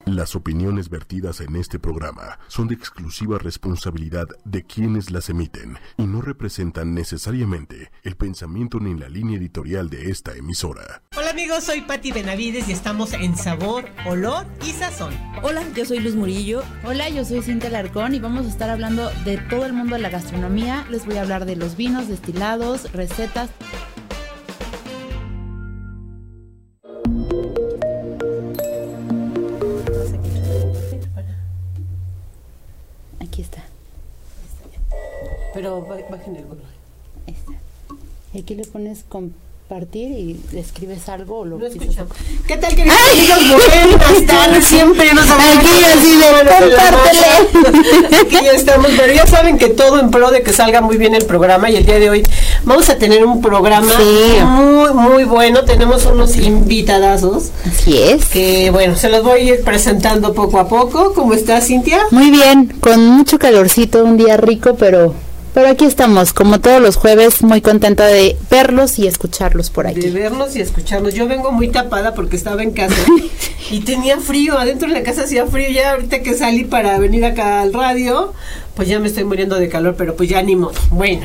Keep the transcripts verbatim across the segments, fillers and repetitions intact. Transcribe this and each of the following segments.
Las opiniones vertidas en este programa son de exclusiva responsabilidad de quienes las emiten y no representan necesariamente el pensamiento ni la línea editorial de esta emisora. Hola amigos, soy Patti Benavides y estamos en Sabor, Olor y Sazón. Hola, yo soy Luz Murillo. Hola, yo soy Cintia Alarcón y vamos a estar hablando de todo el mundo de la gastronomía. Les voy a hablar de los vinos, destilados, recetas. Aquí está. Pero bajen el volumen. Ahí está. Y aquí le pones compartir y le escribes algo o lo No pisas. escuchamos. ¿Qué tal, queridos amigos? Buenas tardes, siempre nos Aquí así de compártele. Aquí ya estamos, pero ya saben que todo en pro de que salga muy bien el programa, y el día de hoy vamos a tener un programa Sí. muy, muy bueno. Tenemos unos invitadazos Así es. que, bueno, se los voy a ir presentando poco a poco. ¿Cómo estás, Cintia? Muy bien, con mucho calorcito, un día rico, pero pero aquí estamos, como todos los jueves, muy contenta de verlos y escucharlos por De aquí. vernos y escucharnos. Yo vengo muy tapada porque estaba en casa y tenía frío, adentro de la casa hacía frío. Ya ahorita que salí para venir acá al radio, pues ya me estoy muriendo de calor, pero pues ya ni modo. Bueno,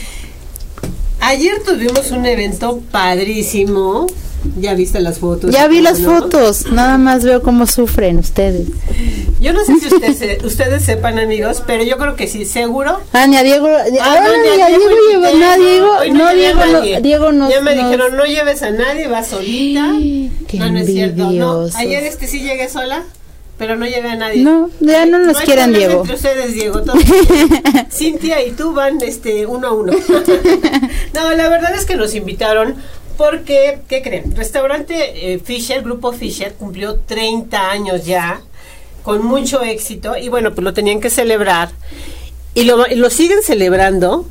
ayer tuvimos un evento padrísimo. ¿Ya viste las fotos? Ya vi las ¿no? fotos, nada más veo cómo sufren ustedes. Yo no sé si ustedes, se- ustedes sepan, amigos, pero yo creo que sí, seguro. Ah, ni a Diego, ah, Ah, ni no, a ni a Diego, Diego lleva- invité. no, Diego, Hoy no, llevé a Diego, no, nadie. Diego nos, Ya me nos- dijeron, no lleves a nadie, va solita. Qué No, no es cierto. No. envidiosos. Ayer este sí llegué sola, pero no llevé a nadie. No, ya no nos hay quieren, problema Diego. Entre ustedes, Diego. Todos. Cintia y tú van este uno a uno. No, la verdad es que nos invitaron porque, ¿qué creen? Restaurante eh, Fisher, Grupo Fisher, cumplió treinta años ya, con mucho éxito, y bueno, pues lo tenían que celebrar. Y lo, y lo siguen celebrando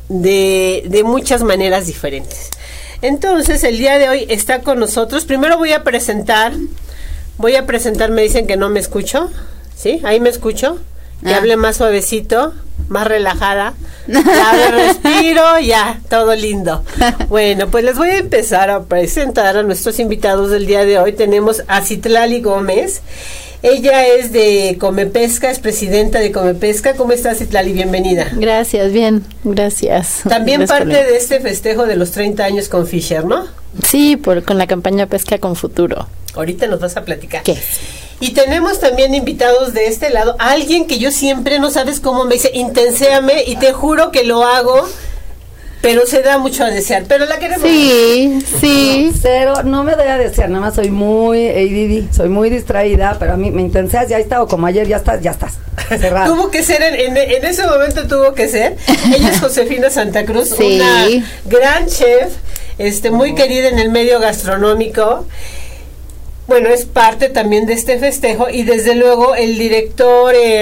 de, de muchas maneras diferentes. Entonces, el día de hoy está con nosotros. Primero voy a presentar, voy a presentar, me dicen que no me escucho, ¿sí? Ahí me escucho, que Ah. hable más suavecito, más relajada, ya me respiro, ya, todo lindo. Bueno, pues les voy a empezar a presentar a nuestros invitados del día de hoy. Tenemos a Citlali Gómez. Ella es de Comepesca, es presidenta de Comepesca. ¿Cómo estás, Citlali? Bienvenida. Gracias, bien, gracias. También Gracias parte por la- de este festejo de los treinta años con Fisher, ¿no? Sí, por, con la campaña Pesca con Futuro. Ahorita nos vas a platicar. ¿Qué? Y tenemos también invitados de este lado, alguien que yo siempre, no sabes cómo me dice, intenséame, y te juro que lo hago, pero se da mucho a desear, pero la queremos. Sí, sí. Cero, no me doy a desear, nada más soy muy A D D, soy muy distraída, pero a mí me intenseas, ya he estado como ayer, ya estás, ya estás, cerrado. Tuvo que ser, en, en, en ese momento tuvo que ser. Ella es Josefina Santa Cruz, Sí. una gran chef, este, muy querida en el medio gastronómico. Bueno, es parte también de este festejo, y desde luego el director eh,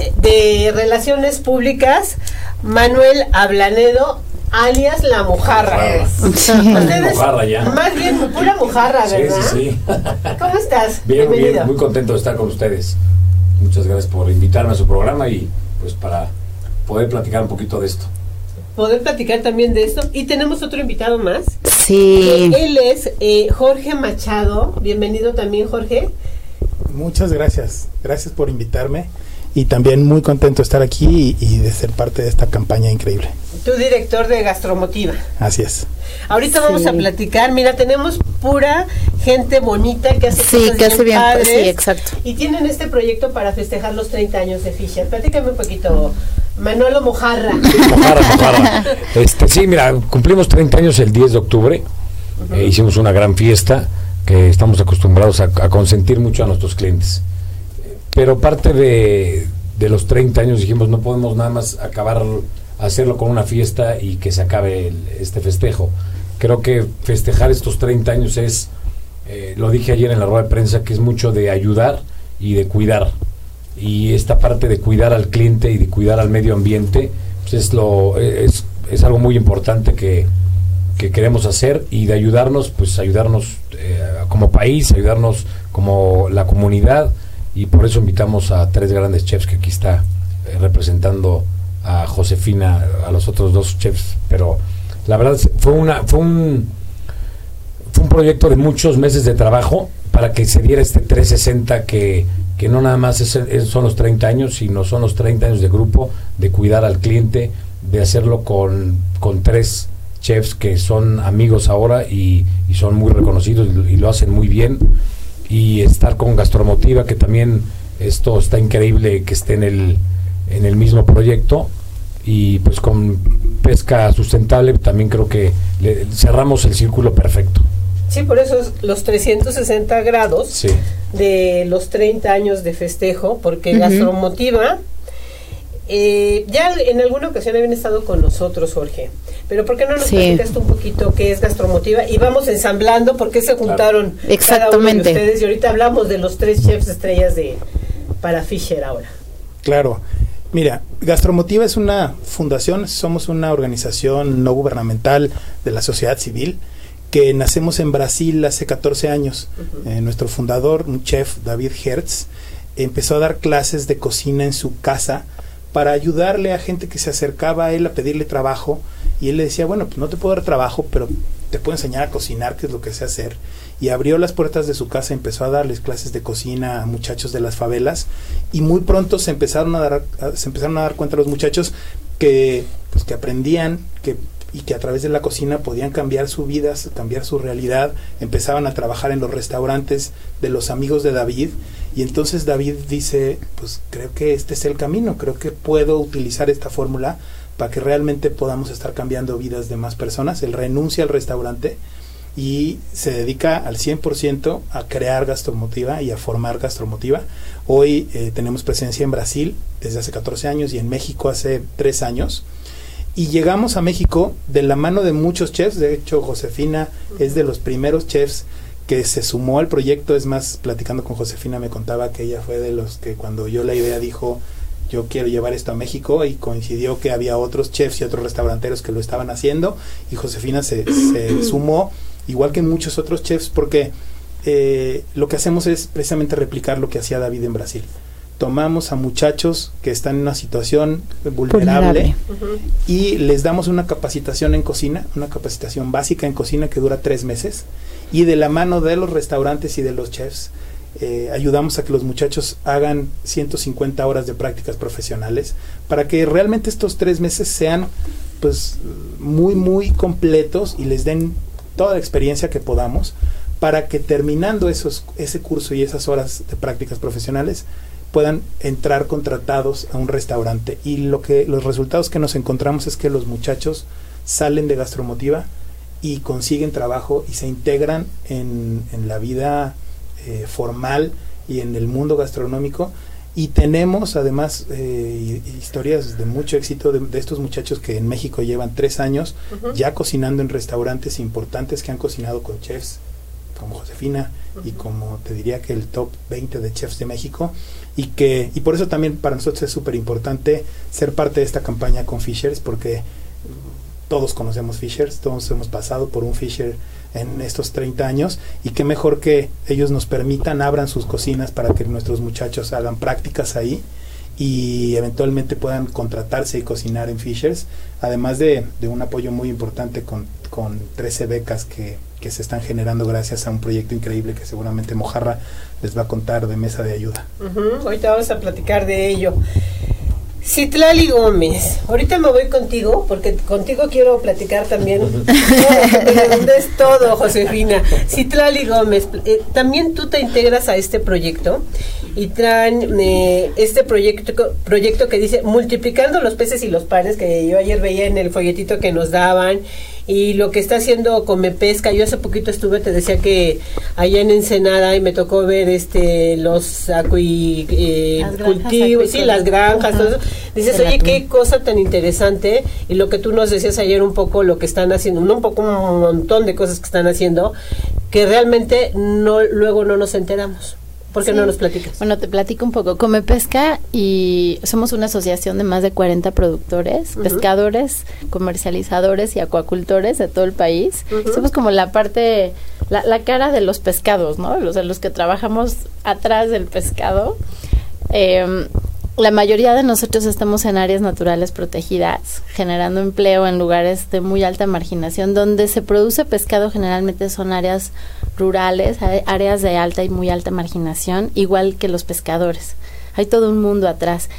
de Relaciones Públicas, Manuel Ablanedo, alias La Mojarra. Ustedes, Mojarra ya. más bien pura mojarra, Sí, ¿verdad? sí, sí. ¿Cómo estás? Bien, Bienvenido. bien, muy contento de estar con ustedes. Muchas gracias por invitarme a su programa y pues para poder platicar un poquito de esto. Poder platicar también de esto. Y tenemos otro invitado más. Sí. Él es eh, Jorge Machado. Bienvenido también, Jorge. Muchas gracias, gracias por invitarme y también muy contento de estar aquí y, y de ser parte de esta campaña increíble. Tu director de Gastromotiva. Así es. Ahorita vamos Sí. a platicar. Mira, tenemos pura gente bonita que hace Sí, cosas que hace bien, padres, sí, exacto. y tienen este proyecto para festejar los treinta años de Fisher. Platícame un poquito, Manolo Mojarra. Mojarra, mojarra. Este, sí, mira, cumplimos treinta años el diez de octubre. Eh, hicimos una gran fiesta que estamos acostumbrados a, a consentir mucho a nuestros clientes. Eh, Pero parte de, de los treinta años dijimos, no podemos nada más acabar, hacerlo con una fiesta y que se acabe el- este festejo. Creo que festejar estos treinta años es, eh, lo dije ayer en la rueda de prensa, que es mucho de ayudar y de cuidar. Y esta parte de cuidar al cliente y de cuidar al medio ambiente, pues es, lo, es, es algo muy importante que, que queremos hacer, y de ayudarnos, pues ayudarnos eh, como país, ayudarnos como la comunidad, y por eso invitamos a tres grandes chefs que aquí está eh, representando a Josefina, a los otros dos chefs, pero la verdad fue una fue un fue un proyecto de muchos meses de trabajo para que se diera este trescientos sesenta que, que no nada más es, es, son los treinta años, sino son los treinta años de grupo, de cuidar al cliente, de hacerlo con, con tres chefs que son amigos ahora y, y son muy reconocidos y, y lo hacen muy bien, y estar con Gastromotiva, que también esto está increíble que esté en el, en el mismo proyecto, y pues con Pesca Sustentable también creo que le, cerramos el círculo perfecto. Sí, por eso es los trescientos sesenta grados sí. de los treinta años de festejo, porque uh-huh. Gastromotiva, eh, ya en alguna ocasión habían estado con nosotros, Jorge, pero ¿por qué no nos sí. platicas tú un poquito qué es Gastromotiva? Y vamos ensamblando por qué se juntaron claro. Exactamente. cada uno de ustedes, y ahorita hablamos de los tres chefs estrellas de para Fisher ahora. Claro. Mira, Gastromotiva es una fundación, somos una organización no gubernamental de la sociedad civil, que nacemos en Brasil hace catorce años. Uh-huh. Eh, nuestro fundador, un chef, David Hertz, empezó a dar clases de cocina en su casa para ayudarle a gente que se acercaba a él a pedirle trabajo, y él le decía, bueno, pues no te puedo dar trabajo, pero te puedo enseñar a cocinar, que es lo que sé hacer. Y abrió las puertas de su casa, empezó a darles clases de cocina a muchachos de las favelas, y muy pronto se empezaron a dar, a, se empezaron a dar cuenta los muchachos que, pues, que aprendían, que y que a través de la cocina podían cambiar su vida, cambiar su realidad. Empezaban a trabajar en los restaurantes de los amigos de David, y entonces David dice, pues creo que este es el camino, creo que puedo utilizar esta fórmula para que realmente podamos estar cambiando vidas de más personas. Él renuncia al restaurante y se dedica al cien por ciento a crear Gastromotiva y a formar Gastromotiva. Hoy eh, tenemos presencia en Brasil desde hace catorce años y en México hace tres años. Y llegamos a México de la mano de muchos chefs. De hecho, Josefina es de los primeros chefs que se sumó al proyecto. Es más, platicando con Josefina me contaba que ella fue de los que cuando yo la idea dijo, yo quiero llevar esto a México, y coincidió que había otros chefs y otros restauranteros que lo estaban haciendo, y Josefina se, se sumó, igual que muchos otros chefs, porque eh, lo que hacemos es precisamente replicar lo que hacía David en Brasil. Tomamos a muchachos que están en una situación vulnerable, vulnerable. y les damos una capacitación en cocina, una capacitación básica en cocina que dura tres meses, y de la mano de los restaurantes y de los chefs eh, ayudamos a que los muchachos hagan ciento cincuenta horas de prácticas profesionales para que realmente estos tres meses sean pues muy muy completos y les den toda la experiencia que podamos, para que terminando esos ese curso y esas horas de prácticas profesionales puedan entrar contratados a un restaurante. Y lo que los resultados que nos encontramos es que los muchachos salen de Gastromotiva y consiguen trabajo y se integran en, en la vida eh, formal y en el mundo gastronómico. Y tenemos además eh, historias de mucho éxito de, de estos muchachos que en México llevan tres años uh-huh. ya cocinando en restaurantes importantes, que han cocinado con chefs como Josefina uh-huh. y como te diría que el top veinte de chefs de México, y que y por eso también para nosotros es súper importante ser parte de esta campaña con Fishers, porque todos conocemos Fishers, todos hemos pasado por un Fisher en estos treinta años, y qué mejor que ellos nos permitan, abran sus cocinas para que nuestros muchachos hagan prácticas ahí y eventualmente puedan contratarse y cocinar en Fishers, además de, de un apoyo muy importante con, con trece becas que, que se están generando gracias a un proyecto increíble que seguramente Mojarra les va a contar, de Mesa de Ayuda. Uh-huh. Ahorita vamos a platicar de ello. Citlali Gómez, ahorita me voy contigo, porque contigo quiero platicar también todo, es todo, Josefina. Citlali Gómez, eh, también tú te integras a este proyecto, y traen eh, este proyecto proyecto que dice multiplicando los peces y los panes, que yo ayer veía en el folletito que nos daban, y lo que está haciendo Come Pesca. Yo hace poquito estuve, te decía que allá en Ensenada, y me tocó ver este los acui, eh, cultivos, sí, las granjas, uh-huh. todo eso. Dices, oye, qué cosa tan interesante, y lo que tú nos decías ayer un poco lo que están haciendo, no un poco, un montón de cosas que están haciendo, que realmente no luego no nos enteramos. ¿Por qué sí. no nos platicas? Bueno, te platico un poco. Come Pesca, y somos una asociación de más de cuarenta productores, uh-huh. pescadores, comercializadores y acuacultores de todo el país. Uh-huh. Somos como la parte, la, la cara de los pescados, ¿no? Los, los que trabajamos atrás del pescado. Eh, la mayoría de nosotros estamos en áreas naturales protegidas, generando empleo en lugares de muy alta marginación. Donde se produce pescado generalmente son áreas rurales, áreas de alta y muy alta marginación, igual que los pescadores. Hay todo un mundo atrás.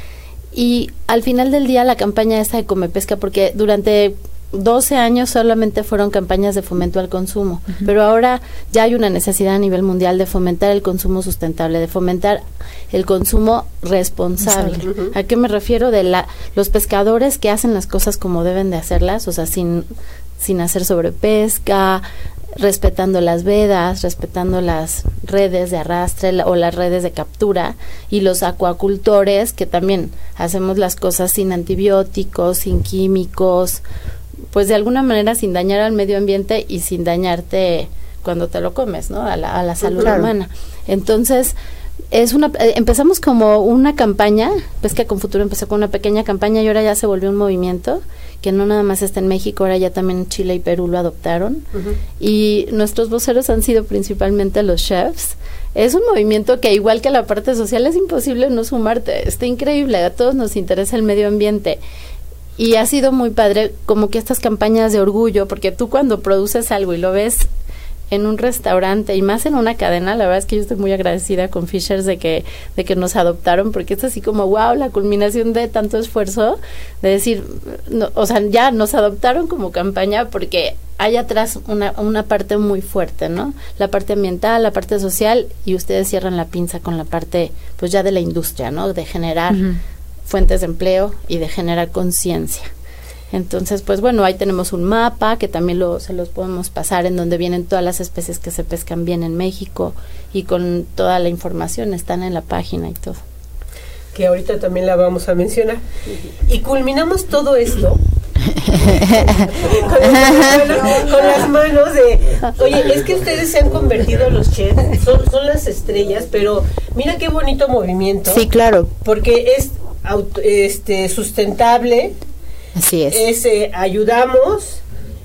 Y al final del día la campaña esta de Come Pesca, porque durante doce años solamente fueron campañas de fomento al consumo, uh-huh. pero ahora ya hay una necesidad a nivel mundial de fomentar el consumo sustentable, de fomentar el consumo responsable. Uh-huh. ¿A qué me refiero? De la los pescadores que hacen las cosas como deben de hacerlas, o sea, sin, sin hacer sobrepesca, respetando las vedas, respetando las redes de arrastre la, o las redes de captura, y los acuacultores que también hacemos las cosas sin antibióticos, sin químicos, pues de alguna manera sin dañar al medio ambiente y sin dañarte cuando te lo comes, ¿no? A la, a la salud claro. humana. Entonces, es una eh, empezamos como una campaña, Pesca con Futuro empezó con una pequeña campaña y ahora ya se volvió un movimiento que no nada más está en México, ahora ya también Chile y Perú lo adoptaron. Uh-huh. Y nuestros voceros han sido principalmente los chefs. Es un movimiento que, igual que la parte social, es imposible no sumarte. Está increíble, a todos nos interesa el medio ambiente. Y ha sido muy padre como que estas campañas de orgullo, porque tú cuando produces algo y lo ves en un restaurante y más en una cadena, la verdad es que yo estoy muy agradecida con Fishers de que de que nos adoptaron, porque es así como wow, la culminación de tanto esfuerzo, de decir, no, o sea, ya nos adoptaron como campaña porque hay atrás una, una parte muy fuerte, ¿no? La parte ambiental, la parte social, y ustedes cierran la pinza con la parte, pues ya de la industria, ¿no? De generar uh-huh. fuentes de empleo y de generar conciencia. Entonces, pues bueno, ahí tenemos un mapa que también lo, se los podemos pasar, en donde vienen todas las especies que se pescan bien en México, y con toda la información están en la página y todo. Que ahorita también la vamos a mencionar. Y culminamos todo esto con, las, con las manos de, oye, es que ustedes se han convertido los chefs, son, son las estrellas, pero mira qué bonito movimiento. Sí, claro. Porque es auto, este sustentable. Así es. Es eh, ayudamos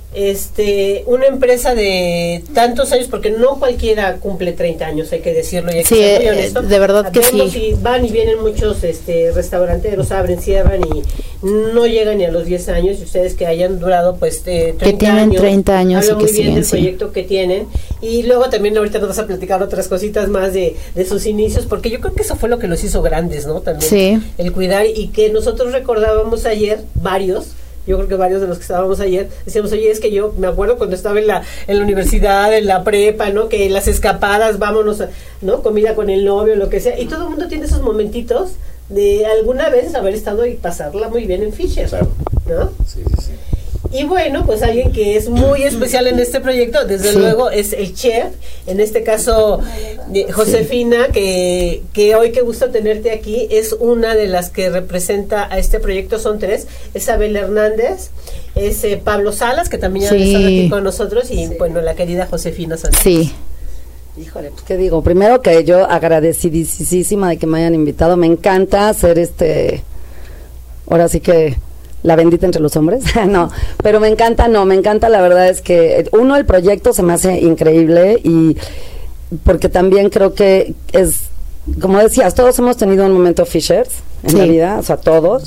este una empresa de tantos años, porque no cualquiera cumple treinta años, hay que decirlo, y hay sí, que ser muy honesto. De verdad que Vemos sí. Y van y vienen muchos este restauranteros, abren, cierran y no llegan ni a los diez años, y ustedes que hayan durado pues eh, treinta que tienen años, treinta años habla y que muy bien siguen, del sí. proyecto que tienen. Y luego también ahorita nos vas a platicar otras cositas más de, de sus inicios, porque yo creo que eso fue lo que los hizo grandes, ¿no? También sí. el cuidar, y que nosotros recordábamos ayer, varios yo creo que varios de los que estábamos ayer decíamos, oye, es que yo me acuerdo cuando estaba en la en la universidad, en la prepa, ¿no? Que las escapadas, vámonos, a, ¿no? Comida con el novio, lo que sea, y todo el mundo tiene esos momentitos de alguna vez haber estado y pasarla muy bien en Fisher, ¿no? Sí, sí, sí. Y bueno, pues alguien que es muy especial en este proyecto, desde sí. luego, es el chef, en este caso eh, Josefina, sí. que, que hoy qué gusto tenerte aquí, es una de las que representa a este proyecto, son tres, es Abel Hernández, es eh, Pablo Salas, que también sí. ya está aquí con nosotros, y sí. bueno, la querida Josefina Sánchez. Sí. Híjole, pues qué digo, primero que yo agradecidísima de que me hayan invitado, me encanta hacer este, ahora sí que la bendita entre los hombres, no, pero me encanta, no, me encanta, la verdad es que uno, el proyecto se me hace increíble, y porque también creo que es, como decías, todos hemos tenido un momento Fishers en sí. la vida, o sea, todos,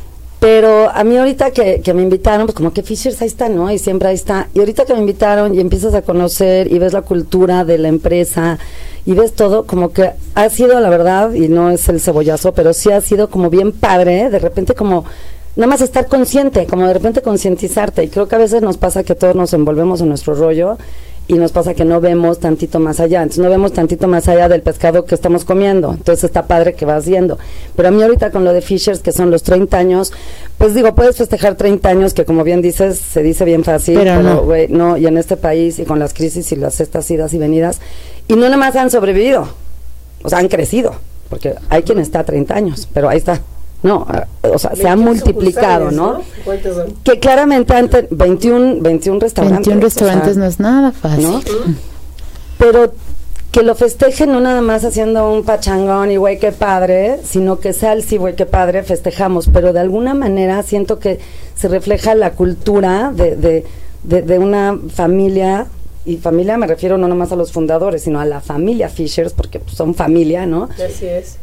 pero a mí ahorita que, que me invitaron, pues como que Fishers ahí está, ¿no? Y siempre ahí está, y ahorita que me invitaron y empiezas a conocer y ves la cultura de la empresa y ves todo, como que ha sido, la verdad, y no es el cebollazo, pero sí ha sido como bien padre, de repente como nada más estar consciente, como de repente concientizarte, y creo que a veces nos pasa que todos nos envolvemos en nuestro rollo y nos pasa que no vemos tantito más allá, entonces no vemos tantito más allá del pescado que estamos comiendo, entonces está padre que vas viendo, pero a mí ahorita con lo de Fishers, que son los treinta años, pues digo, puedes festejar treinta años, que como bien dices, se dice bien fácil, pero, pero güey, no. no, y en este país, y con las crisis y las estas idas y venidas, y no nada más han sobrevivido, o sea, han crecido, porque hay quien está a treinta años, pero ahí está. No, o sea, se ha multiplicado, ¿no? ¿no? ¿Cuántos son? Que claramente antes, veintiún, veintiún restaurantes. veintiún restaurantes, o sea, no es nada fácil. ¿no? ¿Mm? Pero que lo festejen no nada más haciendo un pachangón y güey, qué padre, sino que sea el sí, güey, qué padre, festejamos. Pero de alguna manera siento que se refleja la cultura de, de, de, de una familia, y familia me refiero no nomás a los fundadores, sino a la familia Fishers, porque pues, son familia, ¿no? Así es.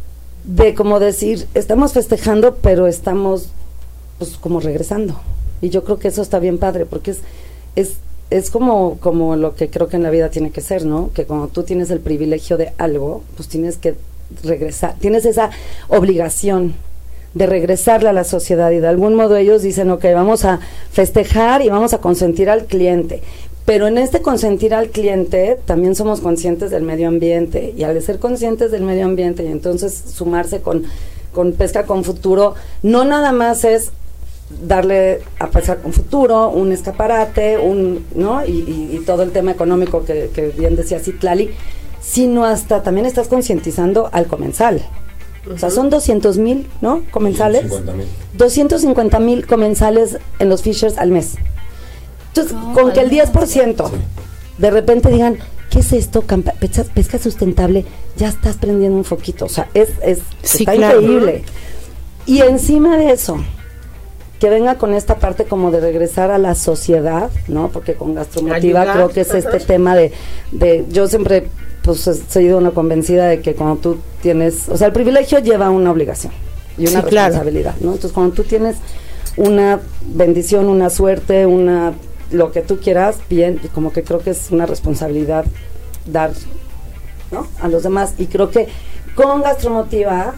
de como decir, estamos festejando, pero estamos pues como regresando. Y yo creo que eso está bien padre, porque es es es como como lo que creo que en la vida tiene que ser, ¿no? Que cuando tú tienes el privilegio de algo, pues tienes que regresar, tienes esa obligación de regresarle a la sociedad, y de algún modo ellos dicen, ok, vamos a festejar y vamos a consentir al cliente, pero en este consentir al cliente también somos conscientes del medio ambiente, y al ser conscientes del medio ambiente y entonces sumarse con, con Pesca con Futuro, no nada más es darle a Pesca con Futuro un escaparate, un, ¿no? y, y, y todo el tema económico que, que bien decía Citlali, sino hasta también estás concientizando al comensal. O sea, son doscientos mil, ¿no? Comensales. doscientos cincuenta mil comensales en los Fishers al mes. Entonces, oh, con que el diez por ciento de repente digan, ¿qué es esto? Campa pesca, pesca sustentable, ya estás prendiendo un foquito. O sea, es, es sí, está claro. increíble. Y encima de eso, que venga con esta parte como de regresar a la sociedad, ¿no? Porque con Gastromotiva Ayuda. creo que es este tema de, de yo siempre pues he sido una convencida de que cuando tú tienes, o sea, el privilegio lleva una obligación y una sí, responsabilidad, claro. ¿no? Entonces, cuando tú tienes una bendición, una suerte, una lo que tú quieras, bien, como que creo que es una responsabilidad dar, ¿no? A los demás. Y creo que con Gastromotiva,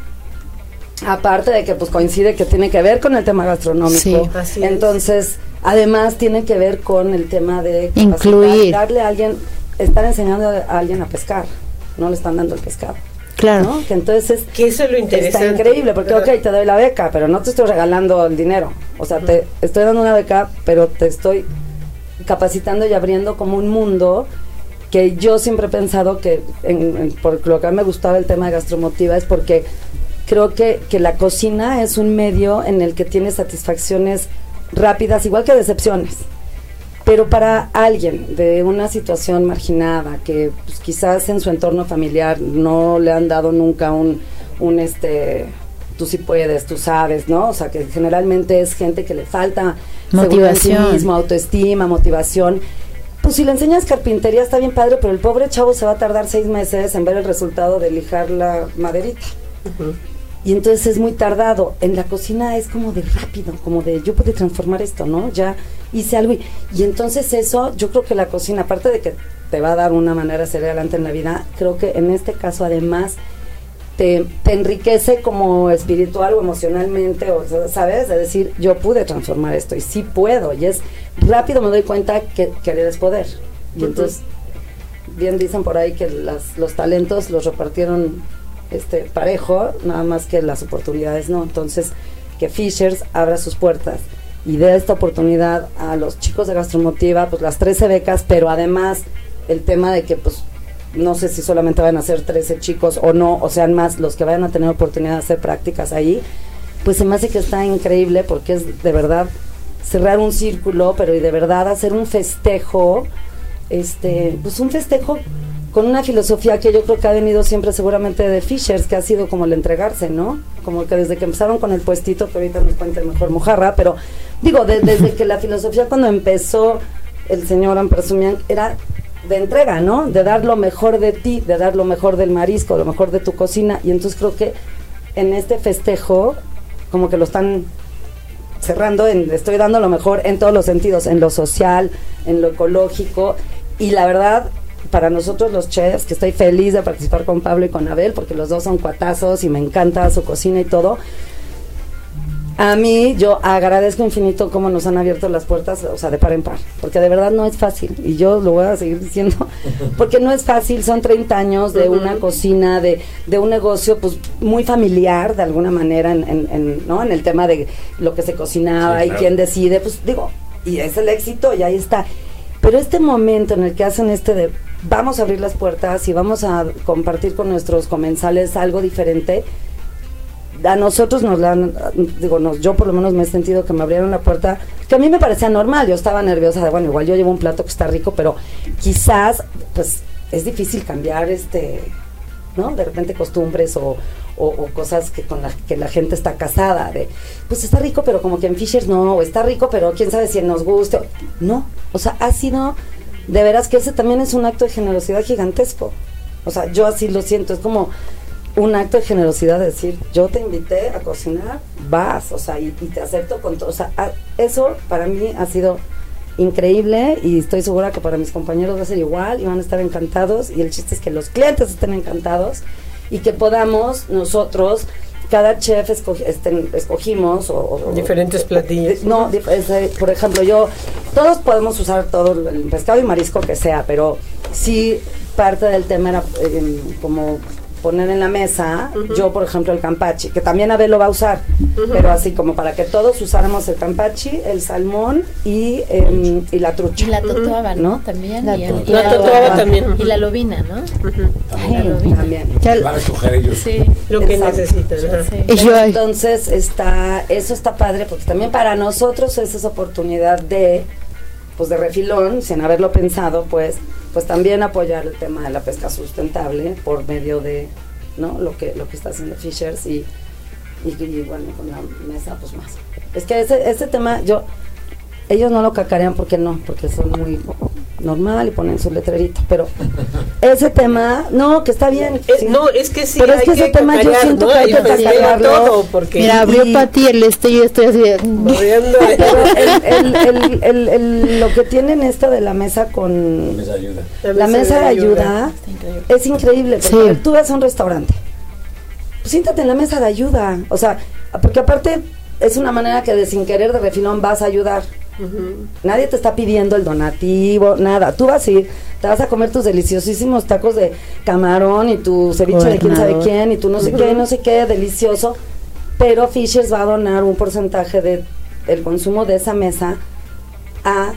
aparte de que pues coincide que tiene que ver con el tema gastronómico, sí, entonces, además tiene que ver con el tema de incluir, darle a alguien, estar enseñando a alguien a pescar, no le están dando el pescado. Claro. ¿no? Que entonces que eso es lo interesante. Está increíble, porque ok, te doy la beca, pero no te estoy regalando el dinero. O sea, uh-huh. te estoy dando una beca, pero te estoy capacitando y abriendo como un mundo que yo siempre he pensado que, en, en, por lo que a mí me gustaba el tema de Gastromotiva, es porque creo que, que la cocina es un medio en el que tiene satisfacciones rápidas, igual que decepciones. Pero para alguien de una situación marginada, que pues, quizás en su entorno familiar no le han dado nunca un, un este, tú sí puedes, tú sabes, ¿no? O sea, que generalmente es gente que le falta motivación, en sí mismo, autoestima, motivación. Pues si le enseñas carpintería está bien padre, pero el pobre chavo se va a tardar seis meses en ver el resultado de lijar la maderita. Uh-huh. Y entonces es muy tardado. En la cocina es como de rápido, como de yo puedo transformar esto, ¿no? Ya hice algo. Y, y entonces eso, yo creo que la cocina, aparte de que te va a dar una manera de ser adelante en la vida, creo que en este caso además te, te enriquece como espiritual o emocionalmente, o ¿sabes? De decir, yo pude transformar esto y sí puedo. Y es rápido, me doy cuenta que querer es poder. Y uh-huh. entonces, bien dicen por ahí que las, los talentos los repartieron este parejo, nada más que las oportunidades no. Entonces, que Fishers abra sus puertas y dé esta oportunidad a los chicos de Gastromotiva, pues las trece becas, pero además el tema de que pues no sé si solamente van a ser trece chicos o no, o sean más los que vayan a tener oportunidad de hacer prácticas ahí, pues se me hace que está increíble, porque es de verdad cerrar un círculo, pero y de verdad hacer un festejo, este, pues un festejo con una filosofía que yo creo que ha venido siempre seguramente de Fishers, que ha sido como el entregarse, ¿no? Como que desde que empezaron con el puestito, que ahorita nos cuente mejor Mojarra, pero digo, de, desde que la filosofía cuando empezó el señor Ampersumian era de entrega, ¿no? De dar lo mejor de ti, de dar lo mejor del marisco, lo mejor de tu cocina, y entonces creo que en este festejo como que lo están cerrando, en, estoy dando lo mejor en todos los sentidos, en lo social, en lo ecológico, y la verdad para nosotros los chefs, que estoy feliz de participar con Pablo y con Abel, porque los dos son cuatazos y me encanta su cocina y todo. A mí, yo agradezco infinito cómo nos han abierto las puertas, o sea, de par en par, porque de verdad no es fácil, y yo lo voy a seguir diciendo, porque no es fácil, son treinta años de una cocina, de, de un negocio, pues, muy familiar, de alguna manera, en, en, en, ¿no? En el tema de lo que se cocinaba, sí, claro. Y quién decide, pues, digo, y es el éxito, y ahí está. Pero este momento en el que hacen este de vamos a abrir las puertas y vamos a compartir con nuestros comensales algo diferente, a nosotros nos la han, digo, nos, yo por lo menos me he sentido que me abrieron la puerta, que a mí me parecía normal, yo estaba nerviosa de, bueno, igual yo llevo un plato que está rico, pero quizás, pues, es difícil cambiar, este, ¿no? De repente costumbres o, o, o cosas que con las que la gente está casada, de, pues está rico, pero como que en Fishers no, o está rico, pero quién sabe si nos gusta, no, o sea, ha sido, de veras que ese también es un acto de generosidad gigantesco, o sea, yo así lo siento, es como un acto de generosidad de decir, yo te invité a cocinar, vas, o sea, y, y te acepto con todo, o sea, a, eso para mí ha sido increíble y estoy segura que para mis compañeros va a ser igual y van a estar encantados, y el chiste es que los clientes estén encantados y que podamos nosotros, cada chef escogi, este, escogimos o, o, diferentes platillos. No, dif es, por ejemplo, yo, todos podemos usar todo el pescado y marisco que sea, pero sí parte del tema era eh, como poner en la mesa, uh-huh. yo por ejemplo el campachi, que también Abel lo va a usar, uh-huh. pero así como para que todos usáramos el campachi, el salmón y, eh, y la trucha. Y la totuaba, ¿no? ¿no? También. La, y el, y la totuaba también. Y la lobina, ¿no? Uh-huh. Ay, la lobina. También. Van a escoger ellos. Sí. Lo que necesitan. Sí. Entonces está, eso está padre, porque también para nosotros es esa oportunidad de, pues de refilón, sin haberlo pensado, pues, pues también apoyar el tema de la pesca sustentable por medio de, ¿no? lo que lo que está haciendo Fishers y, y, y bueno, con la mesa pues más. Es que ese ese tema yo ellos no lo cacarean porque no, porque son muy normal y ponen su letrerito, pero ese tema, no, que está bien. Es, sí. No, es que sí. Pero es que ese tema yo siento ¿no? que hay que cacarearlo. Porque Mira, abrió y... Pati el este y yo estoy así de... Pero el, el, el, el, el, lo que tienen esto de la mesa con... La mesa de ayuda. La, la mesa, mesa de ayuda, ayuda increíble. Es increíble, porque sí. tú vas a un restaurante, pues siéntate en la mesa de ayuda, o sea, porque aparte es una manera que de sin querer de refilón vas a ayudar. Uh-huh. Nadie te está pidiendo el donativo, nada. Tú vas a ir, te vas a comer tus deliciosísimos tacos de camarón y tu ceviche Gobernador. de quién sabe quién y tu no sé uh-huh. qué, no sé qué, delicioso. Pero Fishers va a donar un porcentaje de el consumo de esa mesa a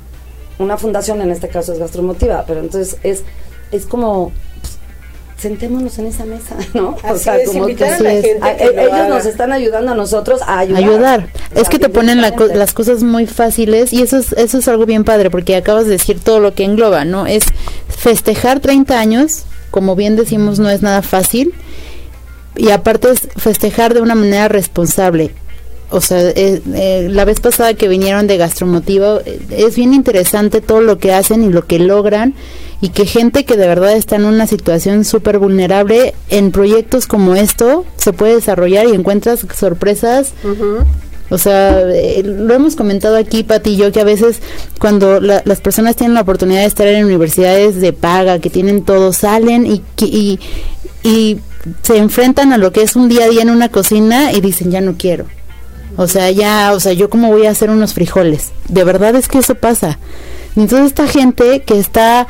una fundación, en este caso es Gastromotiva, pero entonces es es como sentémonos en esa mesa, ¿no? Así o sea, es, como que a la gente a, que ellos haga. Nos están ayudando a nosotros a ayudar. Ayudar. Es que te ponen la co las cosas muy fáciles y eso es, eso es algo bien padre porque acabas de decir todo lo que engloba, ¿no? Es festejar treinta años, como bien decimos, no es nada fácil y aparte es festejar de una manera responsable. O sea, eh, eh, la vez pasada que vinieron de Gastromotiva, eh, es bien interesante todo lo que hacen y lo que logran y que gente que de verdad está en una situación súper vulnerable en proyectos como esto se puede desarrollar y encuentras sorpresas. Uh-huh. O sea, eh, lo hemos comentado aquí, Pati y yo, que a veces cuando la, las personas tienen la oportunidad de estar en universidades de paga, que tienen todo, salen y, y, y se enfrentan a lo que es un día a día en una cocina y dicen, ya no quiero. O sea, ya, o sea, yo cómo voy a hacer unos frijoles. De verdad es que eso pasa. Entonces esta gente que está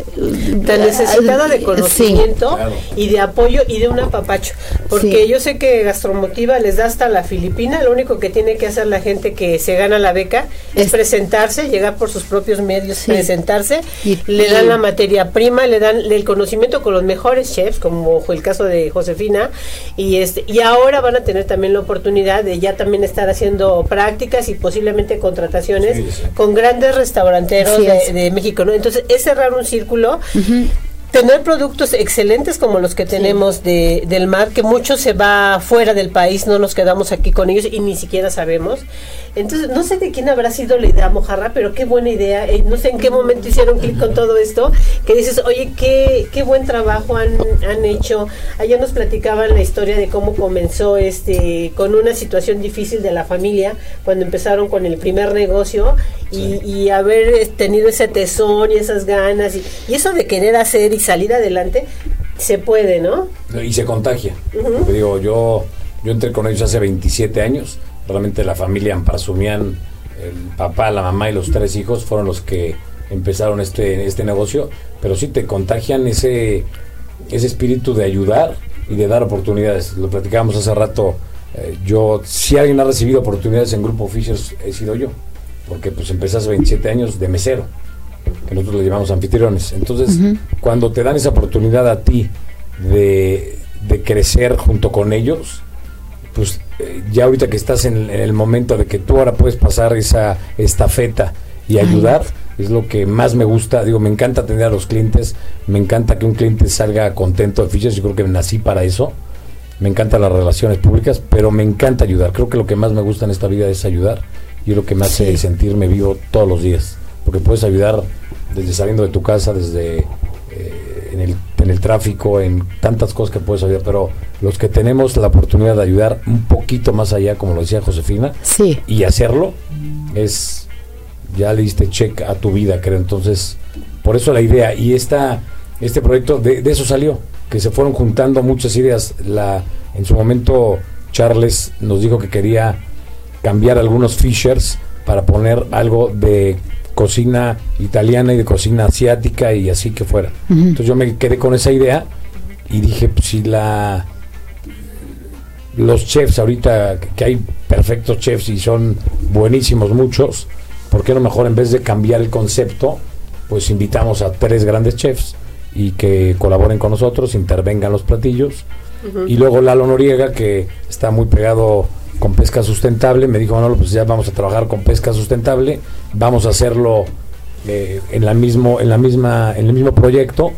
tan necesitada de conocimiento sí. claro. y de apoyo y de un apapacho, porque sí. yo sé que Gastromotiva les da hasta la Filipina, lo único que tiene que hacer la gente que se gana la beca es, es presentarse, llegar por sus propios medios, sí. presentarse, y, le dan y, la materia prima, le dan el conocimiento con los mejores chefs, como el caso de Josefina, y este y ahora van a tener también la oportunidad de ya también estar haciendo prácticas y posiblemente contrataciones sí, sí. con grandes restauranteros sí, de, de México, ¿no? Entonces es cerrar un círculo. Uh-huh. Tener productos excelentes como los que tenemos sí. de, del mar, que mucho se va fuera del país, no nos quedamos aquí con ellos y ni siquiera sabemos. Entonces, no sé de quién habrá sido la idea, Mojarra, pero qué buena idea. Eh, no sé en qué momento hicieron clic con todo esto, que dices, oye, qué, qué buen trabajo han, han hecho. Allá nos platicaban la historia de cómo comenzó este con una situación difícil de la familia, cuando empezaron con el primer negocio y, sí. y haber tenido ese tesón y esas ganas y, y eso de querer hacer y salir adelante, se puede, ¿no? Y se contagia. Uh-huh. Te digo, yo, yo entré con ellos hace veintisiete años. Realmente la familia Amparasumian, el papá, la mamá y los tres hijos fueron los que empezaron este este negocio, pero sí te contagian ese ese espíritu de ayudar y de dar oportunidades. Lo platicábamos hace rato. Eh, yo, si alguien ha recibido oportunidades en Grupo Fishers, he sido yo, porque pues empecé hace veintisiete años de mesero, que nosotros le llamamos anfitriones. Entonces, uh-huh. cuando te dan esa oportunidad a ti de, de crecer junto con ellos, pues eh, ya ahorita que estás en, en el momento de que tú ahora puedes pasar esa estafeta y ayudar, uh-huh. es lo que más me gusta. Digo, me encanta atender a los clientes, me encanta que un cliente salga contento de Fishers, yo creo que nací para eso. Me encantan las relaciones públicas, pero me encanta ayudar. Creo que lo que más me gusta en esta vida es ayudar, y es lo que me hace sí. sentirme vivo todos los días, porque puedes ayudar desde saliendo de tu casa, desde eh, en, el, en en el tráfico, en tantas cosas que puedes ayudar, pero los que tenemos la oportunidad de ayudar un poquito más allá, como lo decía Josefina, sí, y hacerlo, es, ya le diste check a tu vida, creo. Entonces, por eso la idea, y esta, este proyecto, de, de eso salió, que se fueron juntando muchas ideas. La, en su momento, Charles nos dijo que quería cambiar algunos Fishers para poner algo de cocina italiana y de cocina asiática y así que fuera. Uh-huh. Entonces yo me quedé con esa idea y dije, pues si la los chefs ahorita, que hay perfectos chefs y son buenísimos muchos, ¿por qué no mejor en vez de cambiar el concepto, pues invitamos a tres grandes chefs y que colaboren con nosotros, intervengan los platillos? Uh-huh. Y luego Lalo Noriega, que está muy pegado con pesca sustentable, me dijo, bueno, pues ya vamos a trabajar con pesca sustentable, vamos a hacerlo eh, en la mismo, en la misma, en el mismo proyecto.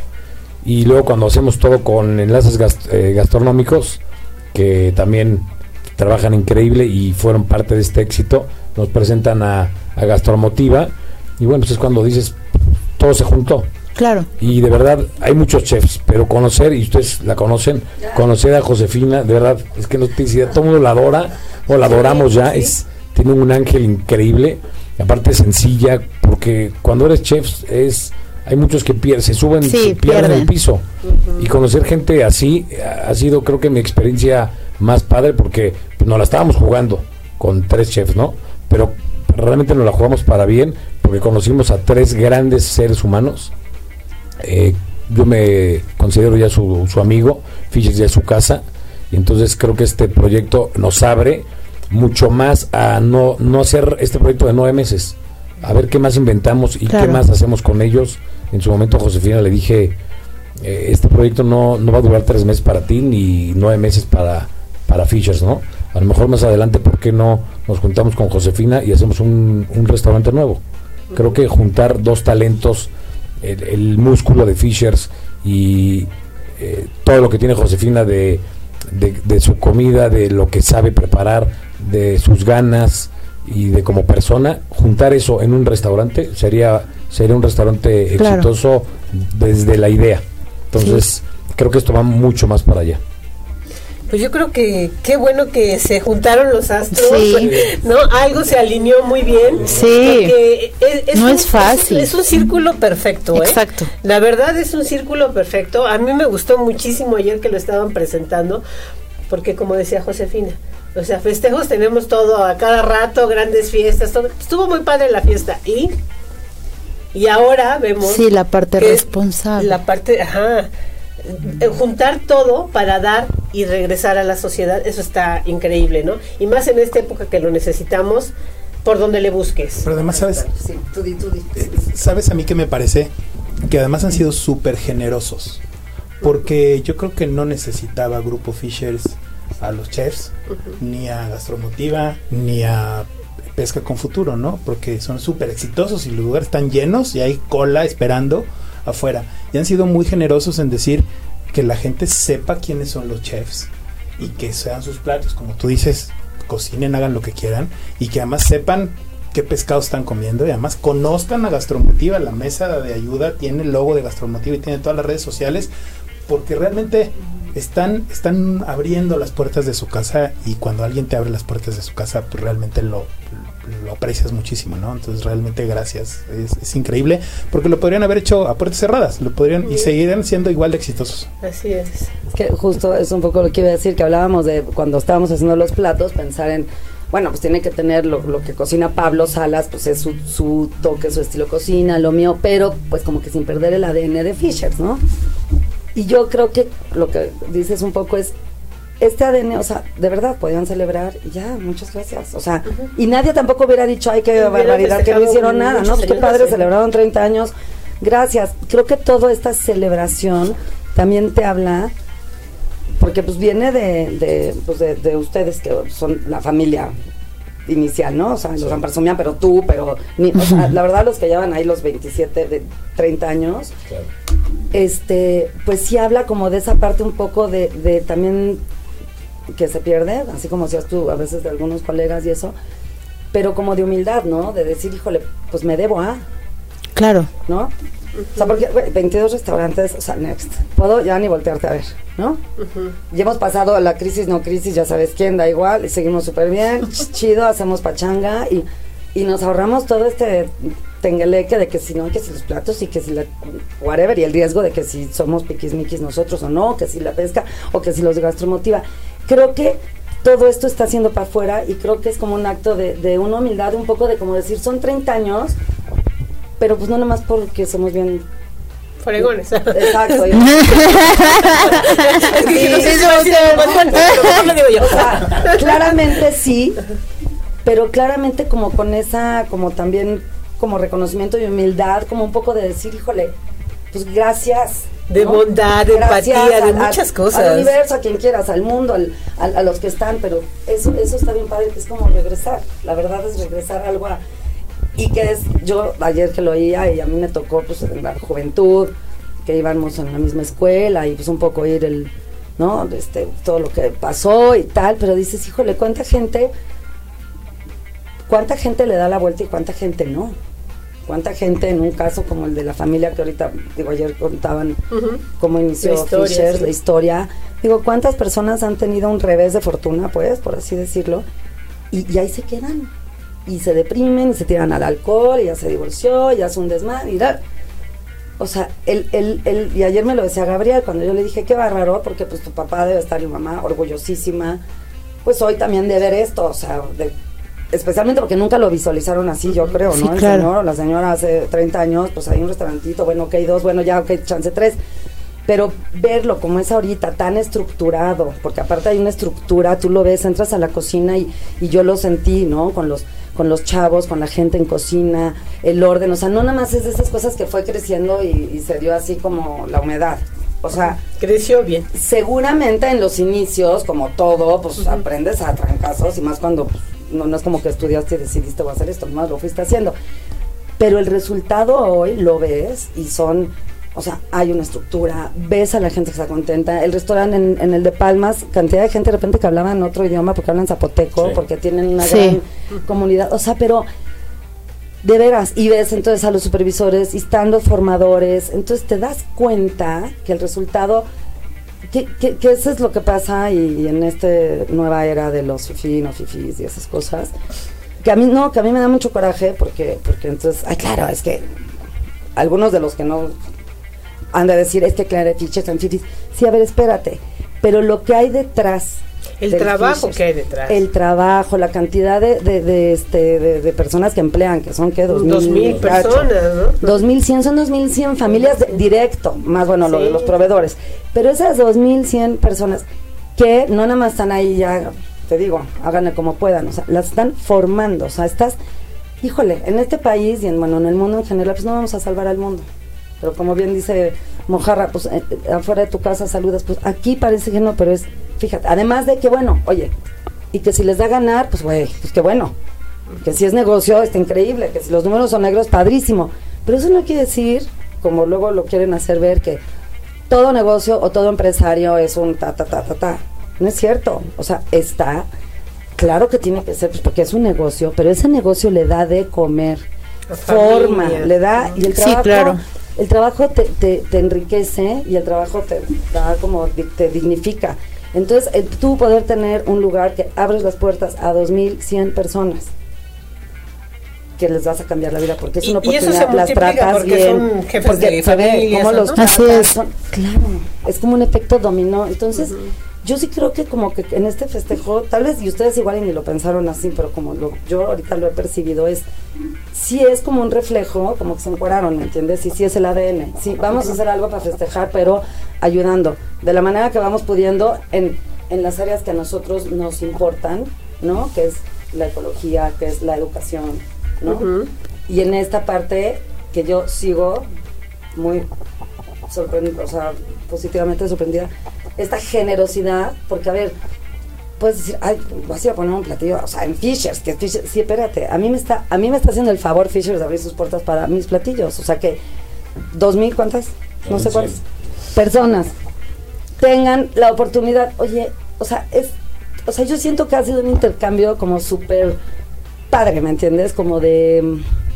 Y luego cuando hacemos todo con enlaces gast- eh, gastronómicos, que también trabajan increíble y fueron parte de este éxito, nos presentan a, a Gastromotiva, y bueno, pues es cuando dices, todo se juntó. Claro. Y de verdad, hay muchos chefs, pero conocer, y ustedes la conocen, conocer a Josefina, de verdad, es que no tienes idea, todo el mundo la adora, o la adoramos ya, es tiene un ángel increíble, y aparte sencilla, porque cuando eres chef, es hay muchos que pierden, se suben, sí, se pierden pierden el piso, uh-huh. Y conocer gente así ha sido, creo que mi experiencia más padre, porque pues, nos la estábamos jugando con tres chefs, ¿no? Pero realmente nos la jugamos para bien, porque conocimos a tres grandes seres humanos. Eh, yo me considero ya su, su amigo, Fishers ya es su casa, y entonces creo que este proyecto nos abre mucho más a no, no hacer este proyecto de nueve meses, a ver qué más inventamos y claro. qué más hacemos con ellos. En su momento a Josefina le dije, eh, este proyecto no, no va a durar tres meses para ti ni nueve meses para, para Fishers, ¿no? A lo mejor más adelante, ¿por qué no nos juntamos con Josefina y hacemos un, un restaurante nuevo? Creo que juntar dos talentos, el, el músculo de Fishers y eh, todo lo que tiene Josefina de, de, de su comida, de lo que sabe preparar, de sus ganas y de como persona, juntar eso en un restaurante sería sería un restaurante claro. exitoso desde la idea. Entonces sí. creo que esto va mucho más para allá. Pues yo creo que qué bueno que se juntaron los astros, sí. ¿no? Algo se alineó muy bien. Sí. Es, es no un, es fácil. Es, es un círculo perfecto, ¿eh? Exacto. La verdad es un círculo perfecto. A mí me gustó muchísimo ayer que lo estaban presentando, porque como decía Josefina, o sea, festejos tenemos todo a cada rato, grandes fiestas, todo. Estuvo muy padre la fiesta y y ahora vemos sí la parte responsable, la parte, ajá. Juntar todo para dar y regresar a la sociedad, eso está increíble, ¿no? Y más en esta época que lo necesitamos, por donde le busques. Pero además, ¿sabes? Sí, tú di, tú di. Eh, ¿Sabes a mí qué me parece? Que además han sido súper generosos, porque yo creo que no necesitaba Grupo Fishers a los chefs, uh-huh. ni a Gastromotiva, ni a Pesca con Futuro, ¿no? Porque son súper exitosos y los lugares están llenos y hay cola esperando afuera, y han sido muy generosos en decir que la gente sepa quiénes son los chefs y que sean sus platos, como tú dices, cocinen, hagan lo que quieran, y que además sepan qué pescado están comiendo, y además conozcan a Gastromotiva. La mesa de ayuda tiene el logo de Gastromotiva y tiene todas las redes sociales, porque realmente están están abriendo las puertas de su casa, y cuando alguien te abre las puertas de su casa, pues realmente lo lo aprecias muchísimo, ¿no? Entonces realmente gracias, es, es increíble, porque lo podrían haber hecho a puertas cerradas, lo podrían y seguirían siendo igual de exitosos. Así es. Es que justo es un poco lo que iba a decir, que hablábamos de cuando estábamos haciendo los platos, pensar en, bueno, pues tiene que tener lo, lo que cocina Pablo Salas, pues es su, su toque, su estilo de cocina, lo mío, pero pues como que sin perder el A D N de Fishers, ¿no? Y yo creo que lo que dices un poco es este A D N, o sea, de verdad, podían celebrar y ya, muchas gracias. O sea, uh-huh. y nadie tampoco hubiera dicho, ay, qué barbaridad, que no hicieron nada, ¿no? Pues qué padre, celebraron treinta años. Gracias. Creo que toda esta celebración también te habla, porque pues viene de, de, pues de, de ustedes, que son la familia inicial, ¿no? O sea, los Ramparzomian, pero tú, pero ni, o sea, la verdad los que llevan ahí los veintisiete, de treinta años, claro. este, pues sí habla como de esa parte un poco de, de también que se pierde, así como decías tú a veces de algunos colegas y eso, pero como de humildad, ¿no? De decir, híjole, pues me debo a, claro, ¿no? O sea, porque güey, veintidós restaurantes, o sea, next. Puedo ya ni voltearte a ver, ¿no? Uh-huh. Ya hemos pasado la crisis, no crisis, ya sabes quién, da igual, y seguimos súper bien, chido, hacemos pachanga y, y nos ahorramos todo este tengueleque de que si no, que si los platos y que si la whatever, y el riesgo de que si somos piquismiquis nosotros o no, que si la pesca o que si los de Gastromotiva. Creo que todo esto está haciendo para afuera y creo que es como un acto de, de una humildad, un poco de como decir, son treinta años, pero pues no nada más porque somos bien fregones. Exacto. Yo. Claramente sí, pero claramente como con esa, como también como reconocimiento y humildad, como un poco de decir, híjole, pues gracias. De ¿no? bondad, de empatía, de al, muchas cosas. Al universo, a quien quieras, al mundo, al, al, a los que están, pero eso eso está bien padre, que es como regresar. La verdad es regresar a algo a, y que es, yo ayer que lo oía y a mí me tocó pues en la juventud, que íbamos en la misma escuela y pues un poco oír el, ¿no? Este, todo lo que pasó y tal, pero dices, híjole, ¿cuánta gente, cuánta gente le da la vuelta y cuánta gente no? ¿Cuánta gente en un caso como el de la familia que ahorita, digo, ayer contaban uh-huh. cómo inició historia, Fisher, sí. la historia? Digo, ¿cuántas personas han tenido un revés de fortuna, pues, por así decirlo? Y, y ahí se quedan. Y se deprimen, y se tiran al alcohol, y ya se divorció, y ya hace un desmadre, y da. O sea, él, él, él, y ayer me lo decía Gabriel, cuando yo le dije, qué bárbaro, porque pues tu papá debe estar y mamá orgullosísima, pues hoy también de ver esto, o sea, de... especialmente porque nunca lo visualizaron así, yo creo, sí, ¿no? El claro. señor o la señora hace treinta años, pues hay un restaurantito, bueno, ok, dos, bueno, ya, ok, chance tres. Pero verlo como es ahorita, tan estructurado, porque aparte hay una estructura, tú lo ves, entras a la cocina y, y yo lo sentí, ¿no? Con los con los chavos, con la gente en cocina, el orden, o sea, no nada más es de esas cosas que fue creciendo y, y se dio así como la humedad. O sea, creció bien. Seguramente en los inicios, como todo, pues uh-huh. aprendes a trancazos y más cuando... Pues, No, no es como que estudiaste y decidiste voy a hacer esto, nomás lo fuiste haciendo. Pero el resultado hoy lo ves y son, o sea, hay una estructura, ves a la gente que está contenta. El restaurante en, en el de Palmas, cantidad de gente de repente que hablaba en otro idioma porque hablan zapoteco, sí. porque tienen una sí. gran comunidad. O sea, pero de veras, y ves entonces a los supervisores y están los formadores, entonces te das cuenta que el resultado... Que, que, que eso es lo que pasa y, y en esta nueva era de los fifí, no fifís y esas cosas, que a mí no, que a mí me da mucho coraje porque, porque entonces, ay claro, es que algunos de los que no han de decir, es que claro, fiches son fifís, sí, a ver, espérate, pero lo que hay detrás, el trabajo Fisher, que hay detrás, el trabajo, la cantidad de, de, de este de, de personas que emplean, que son que dos, dos mil personas, ¿no? Dos mil cien, son dos mil cien familias de, directo, más bueno sí. lo de los proveedores, pero esas dos mil cien personas que no nada más están ahí ya, te digo, háganle como puedan, o sea, las están formando, o sea, estás, híjole, en este país y en bueno en el mundo en general, pues no vamos a salvar al mundo. Pero como bien dice Mojarra, pues eh, afuera de tu casa saludas, pues aquí parece que no, pero es, fíjate, además de que bueno, oye, y que si les da a ganar, pues güey, pues qué bueno, que si es negocio, está increíble, que si los números son negros, padrísimo, pero eso no quiere decir, como luego lo quieren hacer ver, que todo negocio o todo empresario es un ta, ta, ta, ta, ta, no es cierto, o sea, está, claro que tiene que ser, pues porque es un negocio, pero ese negocio le da de comer, forma, le da, y el trabajo... Sí, claro. El trabajo te, te, te enriquece y el trabajo te da como te dignifica. Entonces, el, tú poder tener un lugar que abres las puertas a dos mil cien personas que les vas a cambiar la vida porque es una y, oportunidad, y eso se las tratas porque bien, son jefes porque de se ve cómo los ¿no? Así es. Son, claro, es como un efecto dominó. Entonces, uh-huh. yo sí creo que como que en este festejo, tal vez y ustedes igual y ni lo pensaron así, pero como lo, yo ahorita lo he percibido es sí es como un reflejo, como que se encueraron, ¿me entiendes? Y sí es el A D N. Sí, vamos a hacer algo para festejar, pero ayudando, de la manera que vamos pudiendo en, en las áreas que a nosotros nos importan, ¿no? Que es la ecología, que es la educación, ¿no? Uh-huh. Y en esta parte que yo sigo muy sorprendida, o sea, positivamente sorprendida, esta generosidad, porque a ver, puedes decir, ay, vas a ir a poner un platillo, o sea, en Fishers, que Fishers, sí, espérate, a mí me está, a mí me está haciendo el favor Fishers de abrir sus puertas para mis platillos, o sea que dos mil, ¿cuántas? No sé cuántas personas tengan la oportunidad, oye, o sea, es, o sea, yo siento que ha sido un intercambio como súper padre, ¿me entiendes? Como de,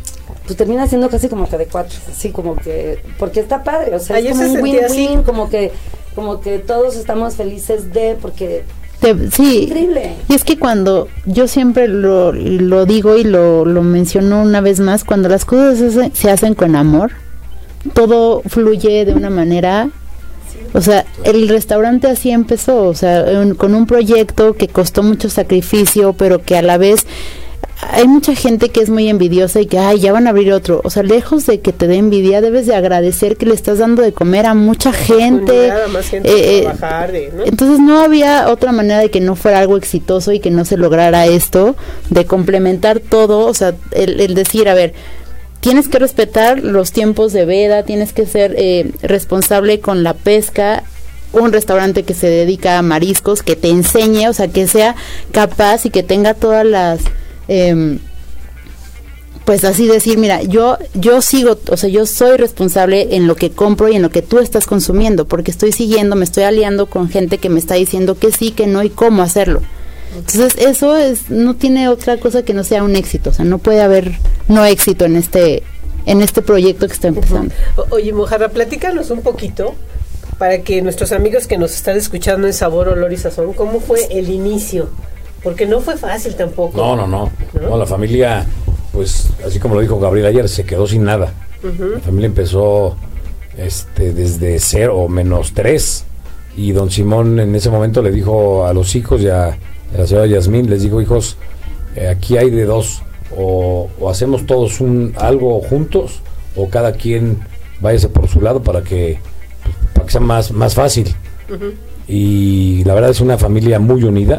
pues termina siendo casi como que de cuates, así como que, porque está padre, o sea, Ayer es como se un sentía así. win-win, como que, como que todos estamos felices de, porque Te- sí, increíble. y es que cuando yo siempre lo, lo digo y lo, lo menciono una vez más, cuando las cosas se, hacen- se hacen con amor, todo fluye de una manera, o sea, el restaurante así empezó, o sea, un- con un proyecto que costó mucho sacrificio, pero que a la vez hay mucha gente que es muy envidiosa y que, ay, ya van a abrir otro. O sea, lejos de que te dé envidia, debes de agradecer que le estás dando de comer a mucha gente. Nada más gente eh, a trabajar, de, ¿no? Entonces no había otra manera de que no fuera algo exitoso y que no se lograra esto, de complementar todo, o sea, el, el decir, a ver, tienes que respetar los tiempos de veda, tienes que ser eh, responsable con la pesca, un restaurante que se dedica a mariscos, que te enseñe, o sea, que sea capaz y que tenga todas las... Eh, pues así decir, mira, yo yo sigo, o sea, yo soy responsable en lo que compro y en lo que tú estás consumiendo, porque estoy siguiendo, me estoy aliando con gente que me está diciendo que sí, que no y cómo hacerlo. Entonces, eso es no tiene otra cosa que no sea un éxito, o sea, no puede haber no éxito en este en este proyecto que está empezando. O- Oye, Mojarra, platícanos un poquito para que nuestros amigos que nos están escuchando en Sabor, Olor y Sazón, ¿cómo fue el inicio? Porque no fue fácil tampoco. No, no, no, ¿No? no, la familia, pues, así como lo dijo Gabriel ayer, se quedó sin nada. Ujú. La familia empezó este, desde cero o menos tres. Y don Simón en ese momento le dijo a los hijos y a, a la señora Yasmín, les dijo, hijos, eh, aquí hay de dos. O, o hacemos todos un algo juntos, o cada quien váyase por su lado para que, pues, para que sea más, más fácil. Ujú. Y la verdad es una familia muy unida.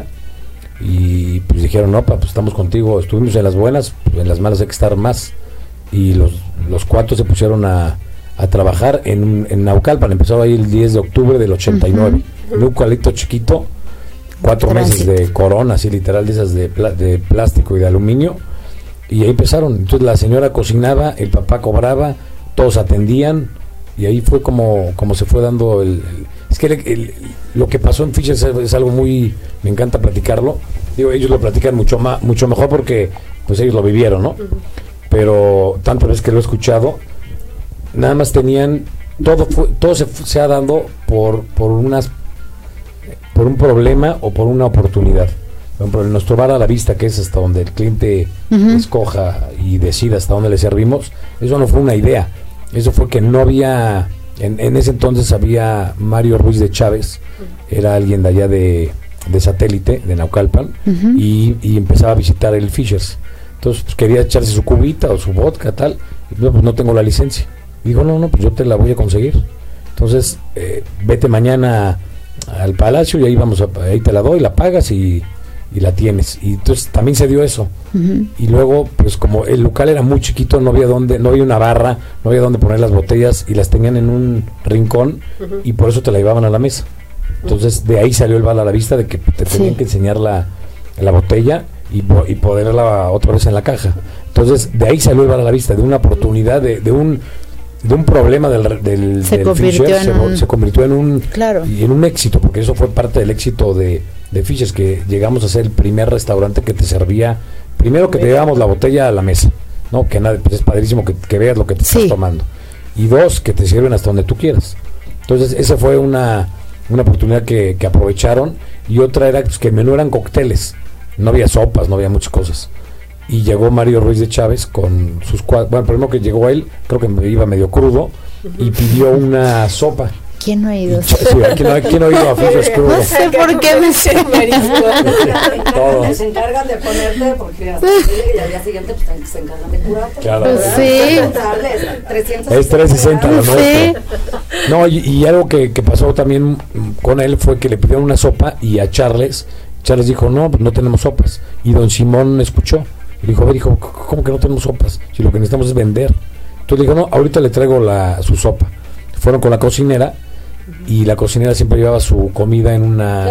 Y pues dijeron, no, pa, pues estamos contigo, estuvimos en las buenas, pues en las malas hay que estar más. Y los, los cuatro se pusieron a, a trabajar en, en Naucalpan. Empezó ahí el diez de octubre del ochenta y nueve. Un eucalipto chiquito, cuatro meses Tránsito. de corona, así literal, de esas de, pla- de plástico y de aluminio. Y ahí empezaron. Entonces la señora cocinaba, el papá cobraba, todos atendían. Y ahí fue como, como se fue dando el... el- es que el- el- lo que pasó en Fisher es, es algo muy... Me encanta platicarlo. Digo, ellos lo platican mucho más, mucho mejor porque pues ellos lo vivieron, ¿no? Pero tantas veces que lo he escuchado, nada más tenían... Todo fue, todo se, fu- se ha dado por, por unas... por un problema o por una oportunidad. Por ejemplo, en nuestro bar a la vista, que es hasta donde el cliente Ujú. escoja y decida hasta dónde le servimos, eso no fue una idea. Eso fue que no había, en, en ese entonces había Mario Ruiz de Chávez, era alguien de allá de, de Satélite, de Naucalpan, Ujú. y, y empezaba a visitar el Fishers. Entonces pues, quería echarse su cubita o su vodka, tal, y no, pues no tengo la licencia. Y digo, no, no, pues yo te la voy a conseguir. Entonces, eh, vete mañana al Palacio y ahí vamos a, ahí te la doy, la pagas y, y la tienes. Y entonces también se dio eso. Ujú. Y luego, pues como el local era muy chiquito, no había dónde, no había una barra, no había dónde poner las botellas y las tenían en un rincón y por eso te la llevaban a la mesa. Entonces de ahí salió el bar a la vista de que te tenían Sí. que enseñar la, la botella y, po- y ponerla otra vez en la caja. Entonces de ahí salió el bar a la vista, de una oportunidad, de, de un de un problema del, re- del, Se del convirtió Fisher, en se, vo- un- se convirtió en un Claro. y en un éxito, porque eso fue parte del éxito de, de Fishers, que llegamos a ser el primer restaurante que te servía, primero que te llevábamos la botella a la mesa, ¿no? Que nada, pues es padrísimo que, que veas lo que te Sí. estás tomando. Y dos, que te sirven hasta donde tú quieras. Entonces, esa fue una, una oportunidad que, que aprovecharon. Y otra era pues, que el menú eran cócteles, no había sopas, no había muchas cosas. Y llegó Mario Ruiz de Chávez con sus cuatro, bueno, primero que llegó él, creo que me iba medio crudo, y pidió una sopa. ¿Quién no ha Y ido? ch- sí, ¿quién no, quién no ha ido a Fishers crudo? No sé por qué me sé marisco. Todos. Se encargan de ponerte porque hasta que llegue y al día siguiente pues también se encargan de curarte. Claro. Pues sí. trescientos Es trescientos sesenta lo Sí. nuestro. No, y, y algo que, que pasó también mm, con él fue que le pidieron una sopa y a Charles, Charles dijo, no, pues no tenemos sopas. Y don Simón escuchó. Y dijo, a ver, dijo, ¿cómo que no tenemos sopas? Si lo que necesitamos es vender. Entonces dijo, no, ahorita le traigo la, su sopa. Fueron con la cocinera y la cocinera siempre llevaba su comida en una...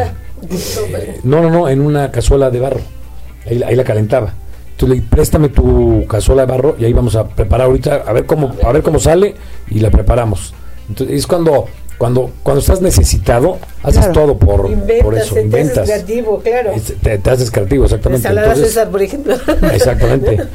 eh, no, no, no, en una cazuela de barro. Ahí, la- ahí la calentaba. Entonces le dije, préstame tu cazuela de barro y ahí vamos a preparar ahorita, a ver cómo, a ver cómo sale y la preparamos. Entonces es cuando, cuando, cuando estás necesitado, haces Claro. todo por, Inventas, por eso, te haces inventas. creativo, claro. Es- te, te haces creativo, exactamente. Ensalada Entonces, César, por ejemplo. exactamente.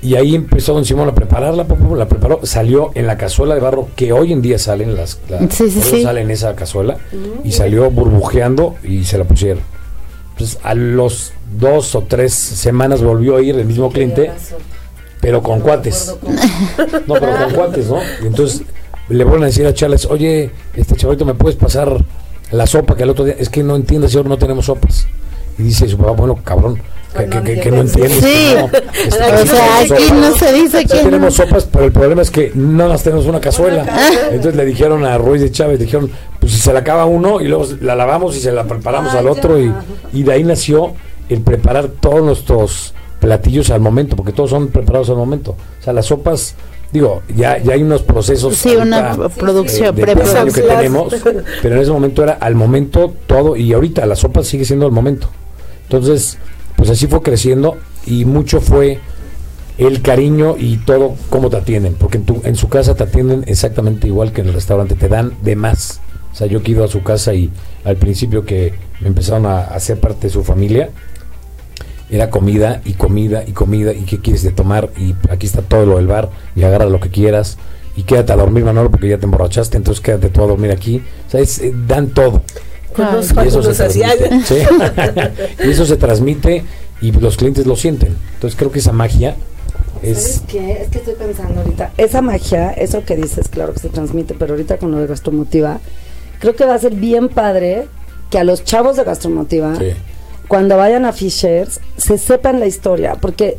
Y ahí empezó don Simón a prepararla, la preparó, salió en la cazuela de barro que hoy en día salen las, la, sí, sí, sí. sale en esa cazuela, mm. y salió burbujeando y se la pusieron. Entonces a los dos o tres semanas volvió a ir el mismo cliente, pero con cuates. No, pero con cuates, ¿no? Y entonces le vuelven a decir a Charles, oye, este chavalito, ¿me puedes pasar la sopa que el otro día? Es que no entiendes, señor, no tenemos sopas. Y dice su papá, bueno, cabrón, que, que, que, que no entiendes. Sí, no, este, o sea, aquí sopas, no se dice que sí, tenemos no. sopas, pero el problema es que no las tenemos una cazuela. Entonces le dijeron a Ruiz de Chávez, le dijeron, pues si se la acaba uno y luego la lavamos y se la preparamos Ay, al otro. Y, y de ahí nació el preparar todos nuestros platillos al momento, porque todos son preparados al momento. O sea, las sopas... Digo, ya, ya hay unos procesos. Sí, una producción, eh, preproducción que tenemos, pero en ese momento era al momento todo, y ahorita la sopa sigue siendo al momento. Entonces, pues así fue creciendo, y mucho fue el cariño y todo cómo te atienden, porque en, tu, en su casa te atienden exactamente igual que en el restaurante, te dan de más. O sea, yo que he ido a su casa y al principio que me empezaron a hacer parte de su familia, era comida y comida y comida y qué quieres de tomar, y aquí está todo lo del bar y agarra lo que quieras y quédate a dormir, Manolo, porque ya te emborrachaste, entonces quédate tú a dormir aquí. O sea, es, eh, dan todo. Ay, y, eso se transmite, ¿sí? Y eso se transmite y los clientes lo sienten. Entonces creo que esa magia es... ¿Sabes qué? Es que estoy pensando ahorita, esa magia, eso que dices, claro que se transmite, pero ahorita con lo de Gastromotiva, creo que va a ser bien padre que a los chavos de Gastromotiva, sí, cuando vayan a Fishers, se sepan la historia, porque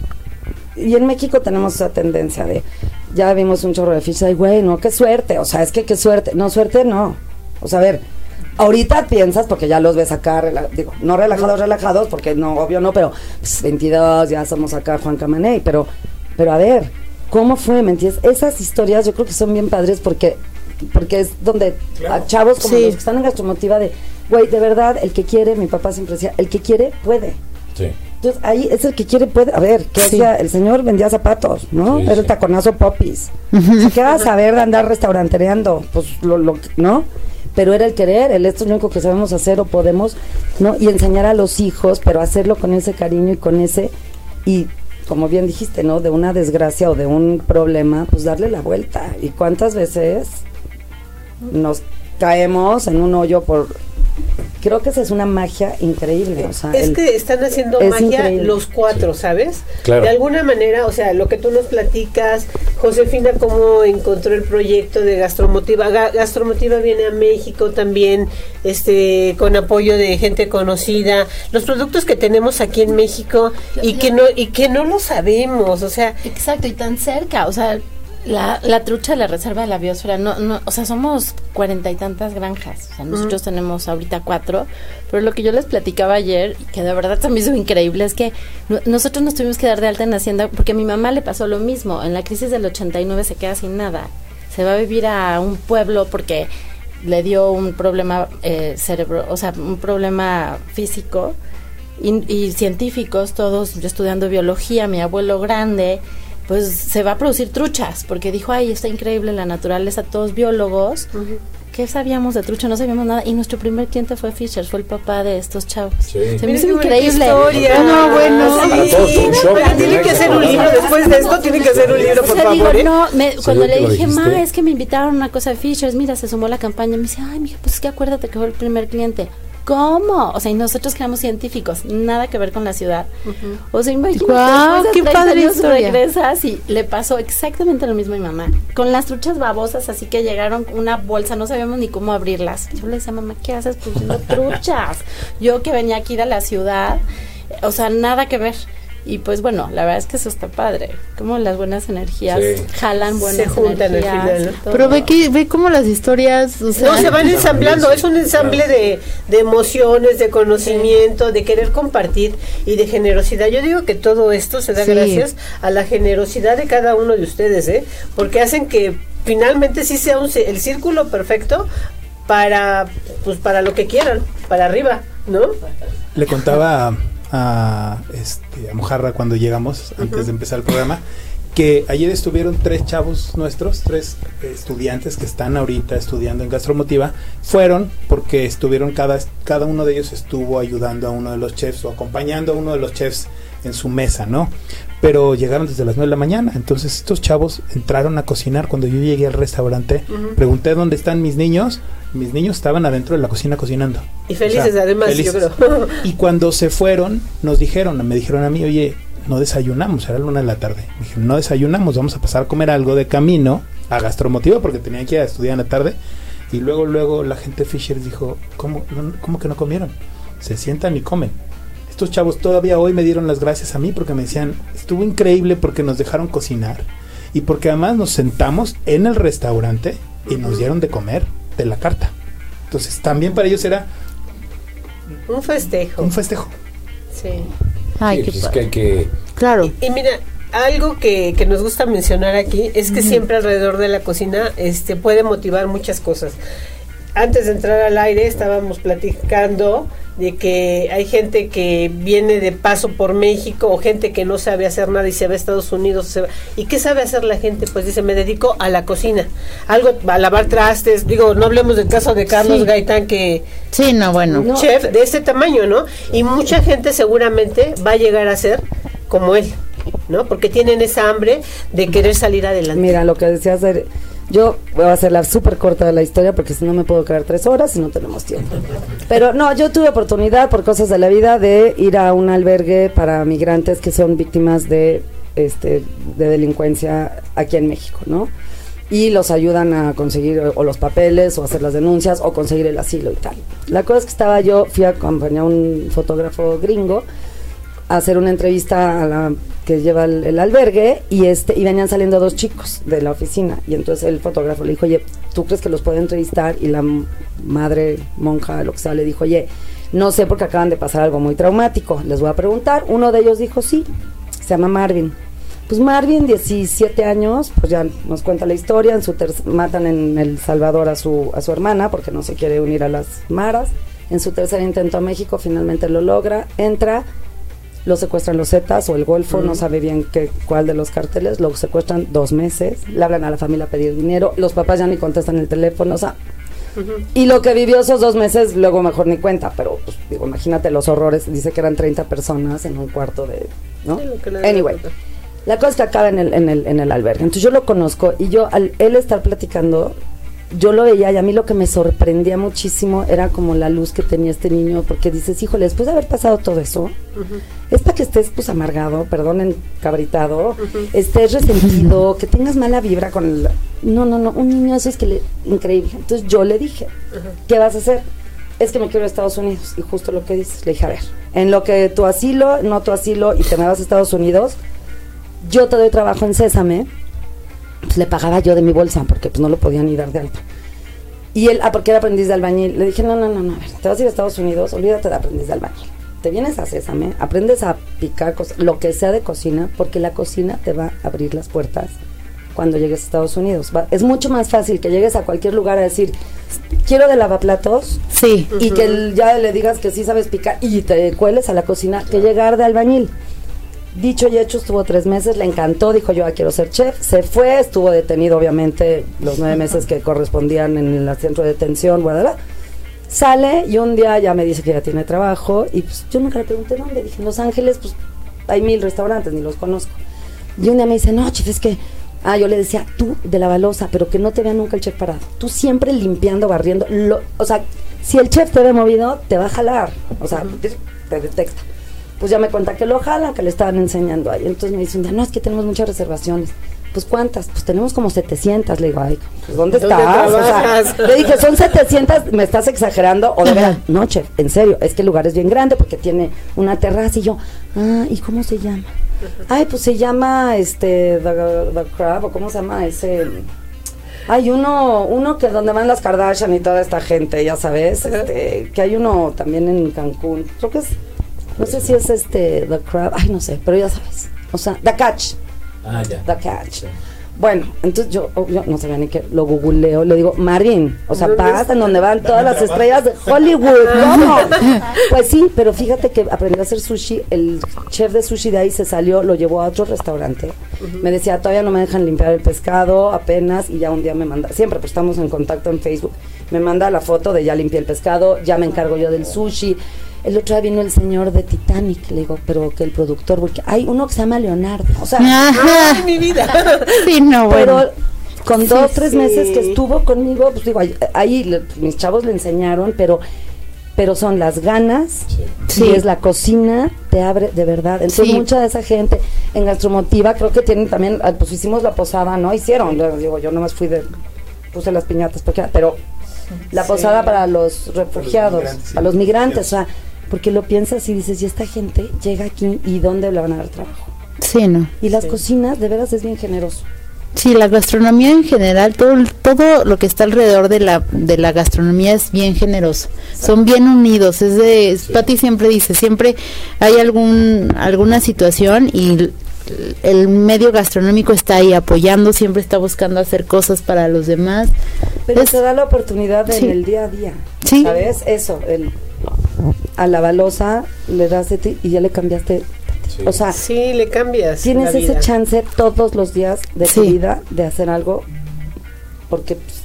y en México tenemos esa tendencia de, ya vimos un chorro de Fishers, ay güey, no, qué suerte, o sea, es que qué suerte, no, suerte no, o sea, a ver, ahorita piensas, porque ya los ves acá, rela- digo, no relajados, relajados, porque no, obvio no, pero pues, veintidós, ya somos acá Juan Camaney, pero, pero a ver, ¿cómo fue? ¿Me entiendes? Esas historias yo creo que son bien padres, porque, porque es donde claro, a chavos como sí, los que están en Gastromotiva de, güey, de verdad, el que quiere, mi papá siempre decía, el que quiere, puede. Sí. Entonces, ahí es el que quiere, puede. A ver, ¿qué sí, hacía? El señor vendía zapatos, ¿no? Sí, Era sí, el taconazo popis. Uh-huh. O sea, ¿qué vas a ver de andar restaurantereando? Pues, lo, lo, ¿no? Pero era el querer, el esto es lo único que sabemos hacer o podemos, ¿no? Y enseñar a los hijos, pero hacerlo con ese cariño y con ese, y como bien dijiste, ¿no? De una desgracia o de un problema, pues darle la vuelta. ¿Y cuántas veces nos caemos en un hoyo por... Creo que esa es una magia increíble, o sea, es el, que están haciendo magia increíble, los cuatro, sí, ¿sabes? Claro. De alguna manera, o sea, lo que tú nos platicas, Josefina, cómo encontró el proyecto de Gastromotiva. Ga- Gastromotiva viene a México también, este, con apoyo de gente conocida. Los productos que tenemos aquí en México y que no y que no lo sabemos, o sea, exacto, y tan cerca, o sea, La, la trucha de la reserva de la biosfera, no, no, o sea, somos cuarenta y tantas granjas, o sea, nosotros uh-huh. tenemos ahorita cuatro, pero lo que yo les platicaba ayer, que de verdad también es increíble, es que no, nosotros nos tuvimos que dar de alta en Hacienda, porque a mi mamá le pasó lo mismo, en la crisis del ochenta y nueve se queda sin nada, se va a vivir a un pueblo porque le dio un problema eh, cerebro, o sea, un problema físico, y, y científicos, todos, yo estudiando biología, mi abuelo grande, pues se va a producir truchas, porque dijo, ay, está increíble la naturaleza, todos biólogos, uh-huh. ¿qué sabíamos de trucha? No sabíamos nada, y nuestro primer cliente fue Fisher, fue el papá de estos chavos. Sí. Se me hizo increíble. Historia. No, bueno, sí. Sí. Pero tienen que hacer un libro, después de esto tienen que hacer un libro, por o sea, favor. Digo, ¿eh? no, me, cuando le dije, dijiste? ma, es que me invitaron a una cosa de Fisher, mira, se sumó la campaña, me dice, ay, mija, pues es que acuérdate que fue el primer cliente. ¿Cómo? O sea, y nosotros que éramos científicos, nada que ver con la ciudad. Uh-huh. O sea, imagínate, wow, después de qué padre años historia. regresas y le pasó exactamente lo mismo a mi mamá. Con las truchas babosas, así que llegaron una bolsa, no sabíamos ni cómo abrirlas. Yo le decía, mamá, ¿qué haces produciendo truchas? Yo que venía aquí de la ciudad, o sea, nada que ver. Y pues bueno, la verdad es que eso está padre, como las buenas energías sí. jalan buenas se juntan energías. Al final, ¿no? Pero ve que ve cómo las historias, o sea, no, se van ensamblando, es un ensamble de, de emociones, de conocimiento, de querer compartir y de generosidad. Yo digo que todo esto se da sí. gracias a la generosidad de cada uno de ustedes, ¿eh? Porque hacen que finalmente sí sea un, el círculo perfecto para, pues para lo que quieran, para arriba, ¿no? Le contaba a, este, a Mojarra cuando llegamos, antes uh-huh. de empezar el programa, que ayer estuvieron tres chavos nuestros, tres eh, estudiantes que están ahorita estudiando en Gastromotiva, fueron porque estuvieron, cada, cada uno de ellos estuvo ayudando a uno de los chefs o acompañando a uno de los chefs en su mesa, ¿no? Pero llegaron desde las nueve de la mañana, entonces estos chavos entraron a cocinar. Cuando yo llegué al restaurante, uh-huh. pregunté dónde están mis niños, mis niños estaban adentro de la cocina cocinando. Y felices, o sea, además, felices. Yo creo. Y cuando se fueron, nos dijeron, me dijeron a mí, oye, no desayunamos, era la una de la tarde. Me dijeron, no desayunamos, vamos a pasar a comer algo de camino a Gastromotiva, porque tenía que ir a estudiar en la tarde. Y luego, luego la gente de Fisher dijo, ¿cómo, no, ¿cómo que no comieron? Se sientan y comen. Estos chavos todavía hoy me dieron las gracias a mí porque me decían, estuvo increíble porque nos dejaron cocinar y porque además nos sentamos en el restaurante y nos dieron de comer de la carta. Entonces también para ellos era un festejo. Un festejo. Sí. Ay, sí, qué es que hay que... Claro. Y, y mira, algo que, que nos gusta mencionar aquí es que uh-huh. siempre alrededor de la cocina este puede motivar muchas cosas. Antes de entrar al aire estábamos platicando de que hay gente que viene de paso por México o gente que no sabe hacer nada y se va a Estados Unidos. Se va. ¿Y qué sabe hacer la gente? Pues dice, me dedico a la cocina. Algo, a lavar trastes. Digo, no hablemos del caso de Carlos sí. Gaitán, que... Sí, no, bueno. Un chef de este tamaño, ¿no? Y mucha gente seguramente va a llegar a ser como él, ¿no? Porque tienen esa hambre de querer salir adelante. Mira, lo que decías de... Yo voy a hacer la súper corta de la historia porque si no me puedo quedar tres horas y no tenemos tiempo. Pero no, yo tuve oportunidad por cosas de la vida de ir a un albergue para migrantes que son víctimas de este de delincuencia aquí en México, ¿no? Y los ayudan a conseguir o, o los papeles o hacer las denuncias o conseguir el asilo y tal. La cosa es que estaba yo, fui a acompañar a un fotógrafo gringo a hacer una entrevista a la que lleva el, el albergue y este y venían saliendo dos chicos de la oficina y entonces el fotógrafo le dijo, oye, ¿tú crees que los puede entrevistar? Y la m- madre monja, lo que sea, le dijo, oye, no sé porque acaban de pasar algo muy traumático, les voy a preguntar. Uno de ellos dijo, sí, se llama Marvin. Pues Marvin, diecisiete años, pues ya nos cuenta la historia, en su ter- matan en El Salvador a su, a su hermana porque no se quiere unir a las maras. En su tercer intento a México finalmente lo logra, entra, lo secuestran los Zetas o el Golfo, uh-huh. no sabe bien qué, cuál de los cárteles, lo secuestran dos meses, le hablan a la familia a pedir dinero, los papás ya ni contestan el teléfono, o sea, uh-huh. y lo que vivió esos dos meses, luego mejor ni cuenta, pero pues digo, imagínate los horrores, dice que eran treinta personas en un cuarto de, ¿no? Sí, anyway, la cosa es que acaba en el, en el, en el albergue, entonces yo lo conozco y yo al él estar platicando, yo lo veía y a mí lo que me sorprendía muchísimo era como la luz que tenía este niño, porque dices, híjole, después de haber pasado todo eso, uh-huh. es para que estés pues amargado, perdón, encabritado, uh-huh. estés resentido, que tengas mala vibra con el... No, no, no, un niño eso es que le... increíble. Entonces yo le dije, uh-huh. ¿qué vas a hacer? Es que me quiero ir a Estados Unidos. Y justo lo que dices, le dije, a ver, en lo que tu asilo, no tu asilo, y te me vas a Estados Unidos, yo te doy trabajo en Sésame. Pues le pagaba yo de mi bolsa porque pues no lo podía ni dar de alta. Y él, ah, porque era aprendiz de albañil. Le dije, no, no, no, no, a ver, te vas a ir a Estados Unidos, olvídate de aprendiz de albañil. Te vienes a Sésame, aprendes a picar cosas, lo que sea de cocina, porque la cocina te va a abrir las puertas cuando llegues a Estados Unidos. Va, es mucho más fácil que llegues a cualquier lugar a decir, quiero de lavaplatos, sí, y uh-huh. que el, ya le digas que sí sabes picar y te cueles a la cocina, que llegar de albañil. Dicho y hecho, estuvo tres meses, le encantó, dijo yo, ah, quiero ser chef, se fue, estuvo detenido obviamente los nueve meses que correspondían en el centro de detención, bla, bla, bla. Sale y un día ya me dice que ya tiene trabajo y pues yo nunca le pregunté dónde, dije, en Los Ángeles pues hay mil restaurantes, ni los conozco. Y un día me dice, no, chef, es que, ah, yo le decía, tú de la balosa, pero que no te vea nunca el chef parado, tú siempre limpiando, barriendo, lo, o sea, si el chef te ve movido, te va a jalar, o sea, te, te detecta. Pues ya me cuenta que lo jalan, que le estaban enseñando ahí. Entonces me dice un día, no, es que tenemos muchas reservaciones. Pues ¿cuántas? Pues tenemos como setecientas. Le digo, ay, pues ¿dónde, ¿Dónde estás? O sea, le dije, son setecientas, ¿me estás exagerando? O de verdad, no, chef, en serio, es que el lugar es bien grande porque tiene una terraza. Y yo, ah, ¿y cómo se llama? Ay, pues se llama, este, The, the Crab, o ¿cómo se llama ese? Hay uno, uno que donde van las Kardashian y toda esta gente, ya sabes, este, que hay uno también en Cancún, creo que es... No sé si es este, The Crab, ay, no sé, pero ya sabes. O sea, The Catch. Ah, ya. The Catch. Bueno, entonces yo, oh, yo no sabía ni qué, lo googleo, le digo, Marín, o sea, pasa en donde van todas las estrellas de Hollywood, ¿cómo? Pues sí, pero fíjate que aprendió a hacer sushi, el chef de sushi de ahí se salió, lo llevó a otro restaurante, uh-huh. me decía, todavía no me dejan limpiar el pescado, apenas, y ya un día me manda, siempre pues estamos en contacto en Facebook, me manda la foto de ya limpié el pescado, ya me encargo yo del sushi. El otro día vino el señor de Titanic, le digo, pero que el productor, porque hay uno que se llama Leonardo, o sea, ¡ay, mi vida! Sí, no, bueno. pero con Sí, dos, tres sí. meses que estuvo conmigo, pues digo, ahí, ahí le- mis chavos le enseñaron, pero pero son las ganas, Sí. y es la cocina, te abre de verdad. Entonces Sí. mucha de esa gente en Gastromotiva, creo que tienen también, ah, pues hicimos la posada, ¿no? Hicieron, luego digo, yo nomás fui de, puse las piñatas, porque, pero la Sí. posada para los refugiados, migrantes, sí. para los migrantes, o sea, porque lo piensas y dices, y esta gente llega aquí, ¿y dónde le van a dar trabajo? Sí, no. Y las Sí. cocinas, de veras, es bien generoso. Sí, la gastronomía en general, todo todo lo que está alrededor de la de la gastronomía es bien generoso. Son bien unidos. Es de Pati siempre dice, siempre hay algún alguna situación y l- el medio gastronómico está ahí apoyando, siempre está buscando hacer cosas para los demás. Pero Es- te da la oportunidad sí. en el día a día. Sí. ¿Sabes? Eso, el, a la balosa le das de ti y ya le cambiaste. Sí. O sea, Sí, le cambias tienes la ese vida. chance todos los días de tu Sí. vida de hacer algo porque pues,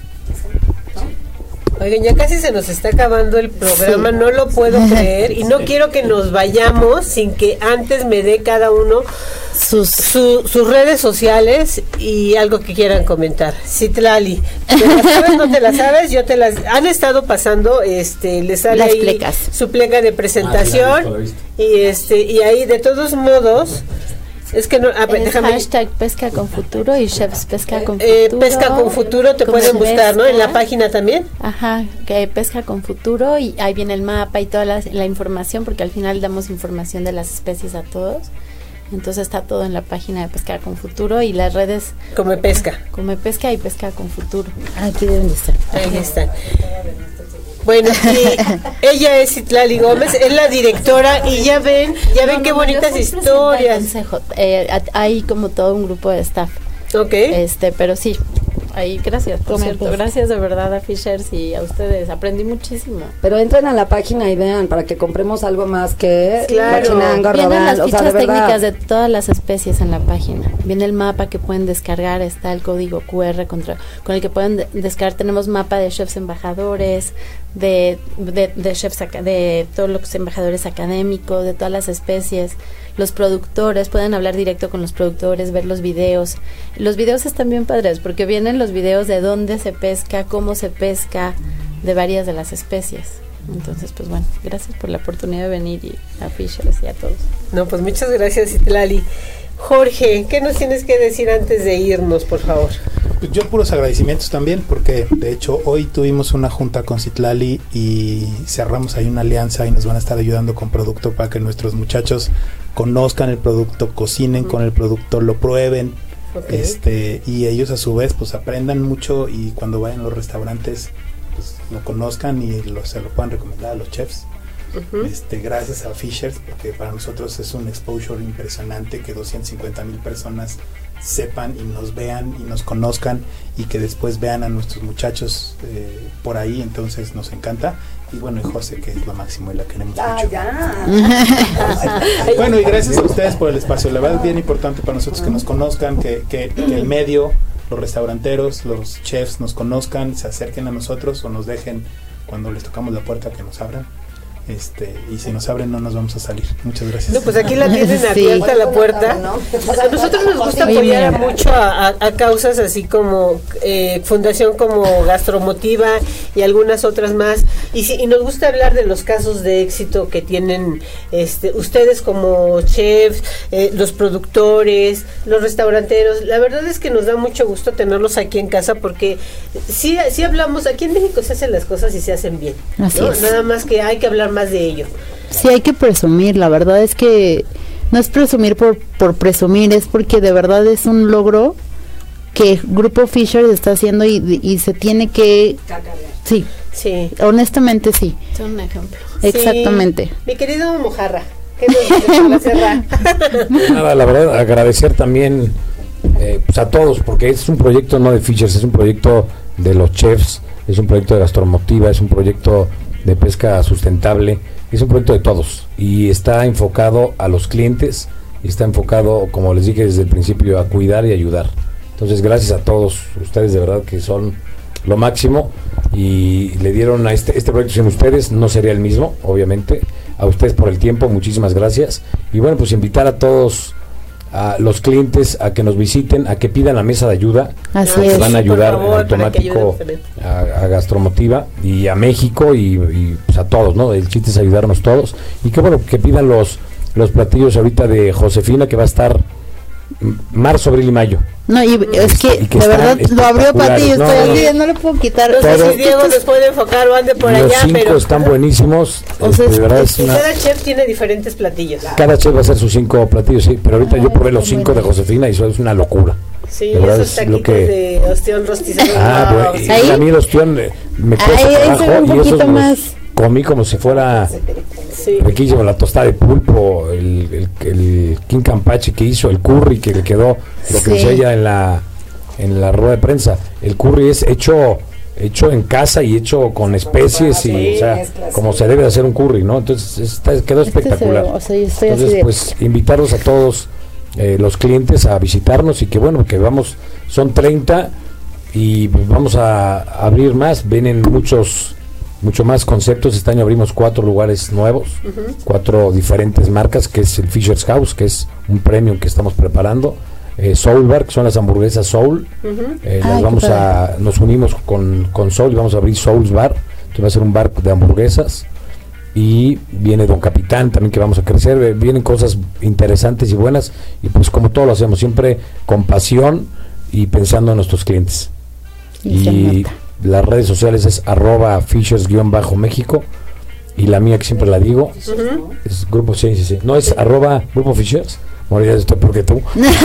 Oigan, ya casi se nos está acabando el programa, Sí. no lo puedo creer y no quiero que nos vayamos sin que antes me dé cada uno Sus su- sus redes sociales y algo que quieran comentar. Citlali, ¿te las sabes, no te las sabes? Yo te las han estado pasando, este, le sale Las ahí plecas. su pleca de presentación Ah, sí, la he visto, la he y este y ahí de todos modos es que no, a ver, Es déjame hashtag pesca con futuro y chefs pesca con eh, futuro. pesca con futuro te Como pueden buscar, ¿no? En la pesca. página también. Ajá, que pesca con futuro y ahí viene el mapa y toda la, la información porque al final damos información de las especies a todos. Entonces está todo en la página de Pesca con Futuro y las redes Come pesca. Come Pesca y Pesca con Futuro. aquí deben de estar. Ahí están. Bueno, y ella es Citlali Gómez, es la directora y ya ven, ya ven No, qué no, no, yo bonitas soy presidenta del historias. consejo. Eh, a- hay como todo un grupo de staff. Ok. Este, pero sí, ahí gracias, por Come cierto, Pesca. gracias de verdad a Fishers y a ustedes, aprendí muchísimo. pero entren a la página y vean para que compremos algo más que Claro. Guachinango, Vienen Rodal, las o sea, fichas de verdad. técnicas de todas las especies en la página. Viene el mapa que pueden descargar, está el código Q R contra, con el que pueden de- descargar. Tenemos mapa de chefs embajadores, de, de, de chefs aca- de todos los embajadores académicos, de todas las especies. Los productores, pueden hablar directo con los productores, ver los videos. Los videos están bien padres porque vienen los videos de dónde se pesca, cómo se pesca, de varias de las especies. Entonces, pues bueno, gracias por la oportunidad de venir y a Fishers y a todos. No, pues muchas gracias, Citlali. Jorge, ¿qué nos tienes que decir antes de irnos, por favor? Pues yo puros agradecimientos también, porque de hecho hoy tuvimos una junta con Citlali y cerramos ahí una alianza y nos van a estar ayudando con producto para que nuestros muchachos conozcan el producto, cocinen con el producto, lo prueben, Ok. este y ellos a su vez pues aprendan mucho y cuando vayan a los restaurantes pues lo conozcan y lo, se lo puedan recomendar a los chefs. Ujú. Este, gracias a Fishers, porque para nosotros es un exposure impresionante que doscientas cincuenta mil personas sepan y nos vean y nos conozcan y que después vean a nuestros muchachos eh, por ahí, entonces nos encanta. Y bueno, y José, que es lo máximo y la queremos Ah, mucho. ya. Bueno, y gracias a ustedes por el espacio. La verdad es bien importante para nosotros que nos conozcan, que, que, que el medio, los restauranteros, los chefs nos conozcan, se acerquen a nosotros o nos dejen cuando les tocamos la puerta que nos abran. Este, y si nos abren no nos vamos a salir. Muchas gracias. No, pues aquí la tienen Sí. abierta la puerta. A nosotros nos gusta Oye, apoyar a mira. mucho a, a- a causas así como eh, fundación como Gastromotiva y algunas otras más. Y, sí, y nos gusta hablar de los casos de éxito que tienen este, ustedes como chefs, eh, los productores, los restauranteros. La verdad es que nos da mucho gusto tenerlos aquí en casa porque sí, sí hablamos, aquí en México se hacen las cosas y se hacen bien. Así ¿no? es. Nada más que hay que hablar más de ello. Sí, hay que presumir, la verdad es que no es presumir por, por presumir, es porque de verdad es un logro que Grupo Fisher está haciendo y, y se tiene que... Sí, Sí. honestamente sí, Son un ejemplo. exactamente. Sí. Mi querido Mojarra, ¿qué nos dices para cerrar? Nada, la verdad, agradecer también eh, pues a todos, porque es un proyecto no de Fishers, es un proyecto de los chefs, es un proyecto de Gastromotiva, es un proyecto de pesca sustentable, es un proyecto de todos y está enfocado a los clientes y está enfocado, como les dije desde el principio, a cuidar y ayudar. Entonces, gracias a todos ustedes, de verdad que son lo máximo y le dieron a este, este proyecto sin ustedes no sería el mismo, obviamente, a ustedes por el tiempo, muchísimas gracias. Y bueno, pues invitar a todos a los clientes a que nos visiten, a que pidan la mesa de ayuda. Así que es. van a ayudar Por en favor, automático para que a, a Gastromotiva y a México y, y pues a todos, ¿no? El chiste es ayudarnos todos. Y que bueno, que pidan los, los platillos ahorita de Josefina, que va a estar marzo, abril y mayo. No, y es que, Y que de están verdad lo abrió para ti, yo espectaculares. estoy No, así, no. de, no le puedo quitar. No sé Todo- si Diego nos puede enfocar o ande por Los allá, cinco pero están buenísimos. O sea, este, es- de verdad es y una- cada chef tiene diferentes platillos. cada chef va a hacer sus cinco platillos, sí. Pero ahorita Ay, yo probé qué los cinco de bueno. Josefina y eso es una locura. Sí, De verdad esos es lo taquitos que- de ostión rostizado. Ah, wow, bueno, y Ahí- a mí el ostión eh, me cuesta Ahí, ahí se ve un trabajo y poquito esos los más. comí como si fuera sí. riquísimo, la tostada de pulpo, el, el, el King Campache que hizo, el curry que le quedó, lo que Sí. decía ella en la en la rueda de prensa. El curry es hecho hecho en casa y hecho con especies y Sí, o sea, mezclas, como sí. se debe de hacer un curry, ¿no? Entonces está, quedó Este se ve, espectacular. o sea, yo estoy así Entonces, de- pues invitarlos a todos eh, los clientes a visitarnos y que bueno, que vamos, son treinta y pues, vamos a abrir más, vienen muchos mucho más conceptos. Este año abrimos cuatro lugares nuevos, cuatro diferentes marcas, que es el Fisher's House, que es un premium que estamos preparando, eh, Soul Bar, que son las hamburguesas Soul. Eh, las Ay, vamos qué a, nos unimos con, con Soul y vamos a abrir Soul's Bar, que va a ser un bar de hamburguesas. Y viene Don Capitán también, que vamos a crecer. eh, Vienen cosas interesantes y buenas. Y pues como todo lo hacemos, siempre con pasión y pensando en nuestros clientes. Y se Y nota. las redes sociales es arroba Fishers-México. Y la mía, que siempre la digo, es grupo, sí, sí, sí. No, es arroba grupo Fishers. Bueno, ya estoy porque tú.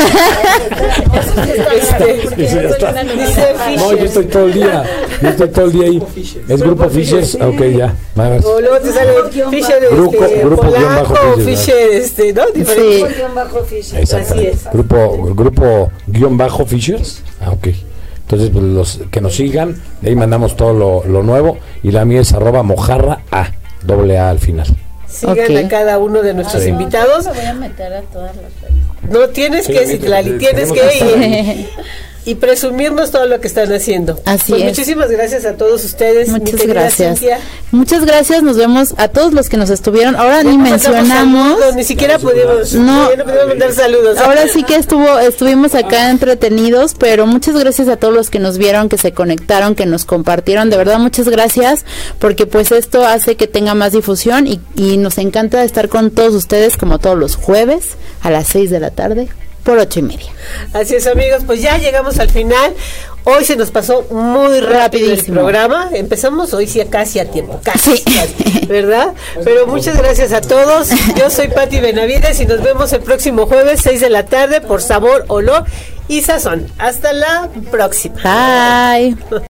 Este, Sí, sí, ya está. dice No, yo Fisher. estoy todo el día. Yo estoy todo el día ahí. Es grupo Fishers. Ok, ya. Va a ver. O luego te sale Fisher Grupo- este, grupo guión bajo polaco, Fisher, Fisher, este, ¿no? Diferente. Sí. Guión bajo Fisher. Exactamente. Así es. Grupo, grupo guión bajo Fishers. Ah, ok. Entonces, pues los que nos sigan, de ahí mandamos todo lo, lo nuevo. Y la mía es arroba mojarra A, doble A al final. Sigan Ok. a cada uno de nuestros Sí. invitados. Me voy a meter a todas las redes. No tienes Sí, que, sí, Citlali, sí, tienes tenemos que que ir y presumirnos todo lo que están haciendo. Así Pues es. muchísimas gracias a todos ustedes. mi Muchas querida gracias. Cintia. Muchas gracias, nos vemos a todos los que nos estuvieron. Ahora ni No mandamos mencionamos. saludos, ni siquiera pudimos, No. no pudimos mandar saludos. Ahora sí que estuvo, estuvimos acá entretenidos, pero muchas gracias a todos los que nos vieron, que se conectaron, que nos compartieron. De verdad, muchas gracias, porque pues esto hace que tenga más difusión y, y nos encanta estar con todos ustedes como todos los jueves a las seis de la tarde por ocho y media. Así es, amigos, pues ya llegamos al final. Hoy se nos pasó muy rápido el Rapidísimo. programa. Empezamos hoy sí casi a tiempo, casi, Sí. casi, ¿verdad? Pero muchas gracias a todos. Yo soy Pati Benavides y nos vemos el próximo jueves, seis de la tarde, por Sabor, Olor y Sazón. Hasta la próxima. Bye.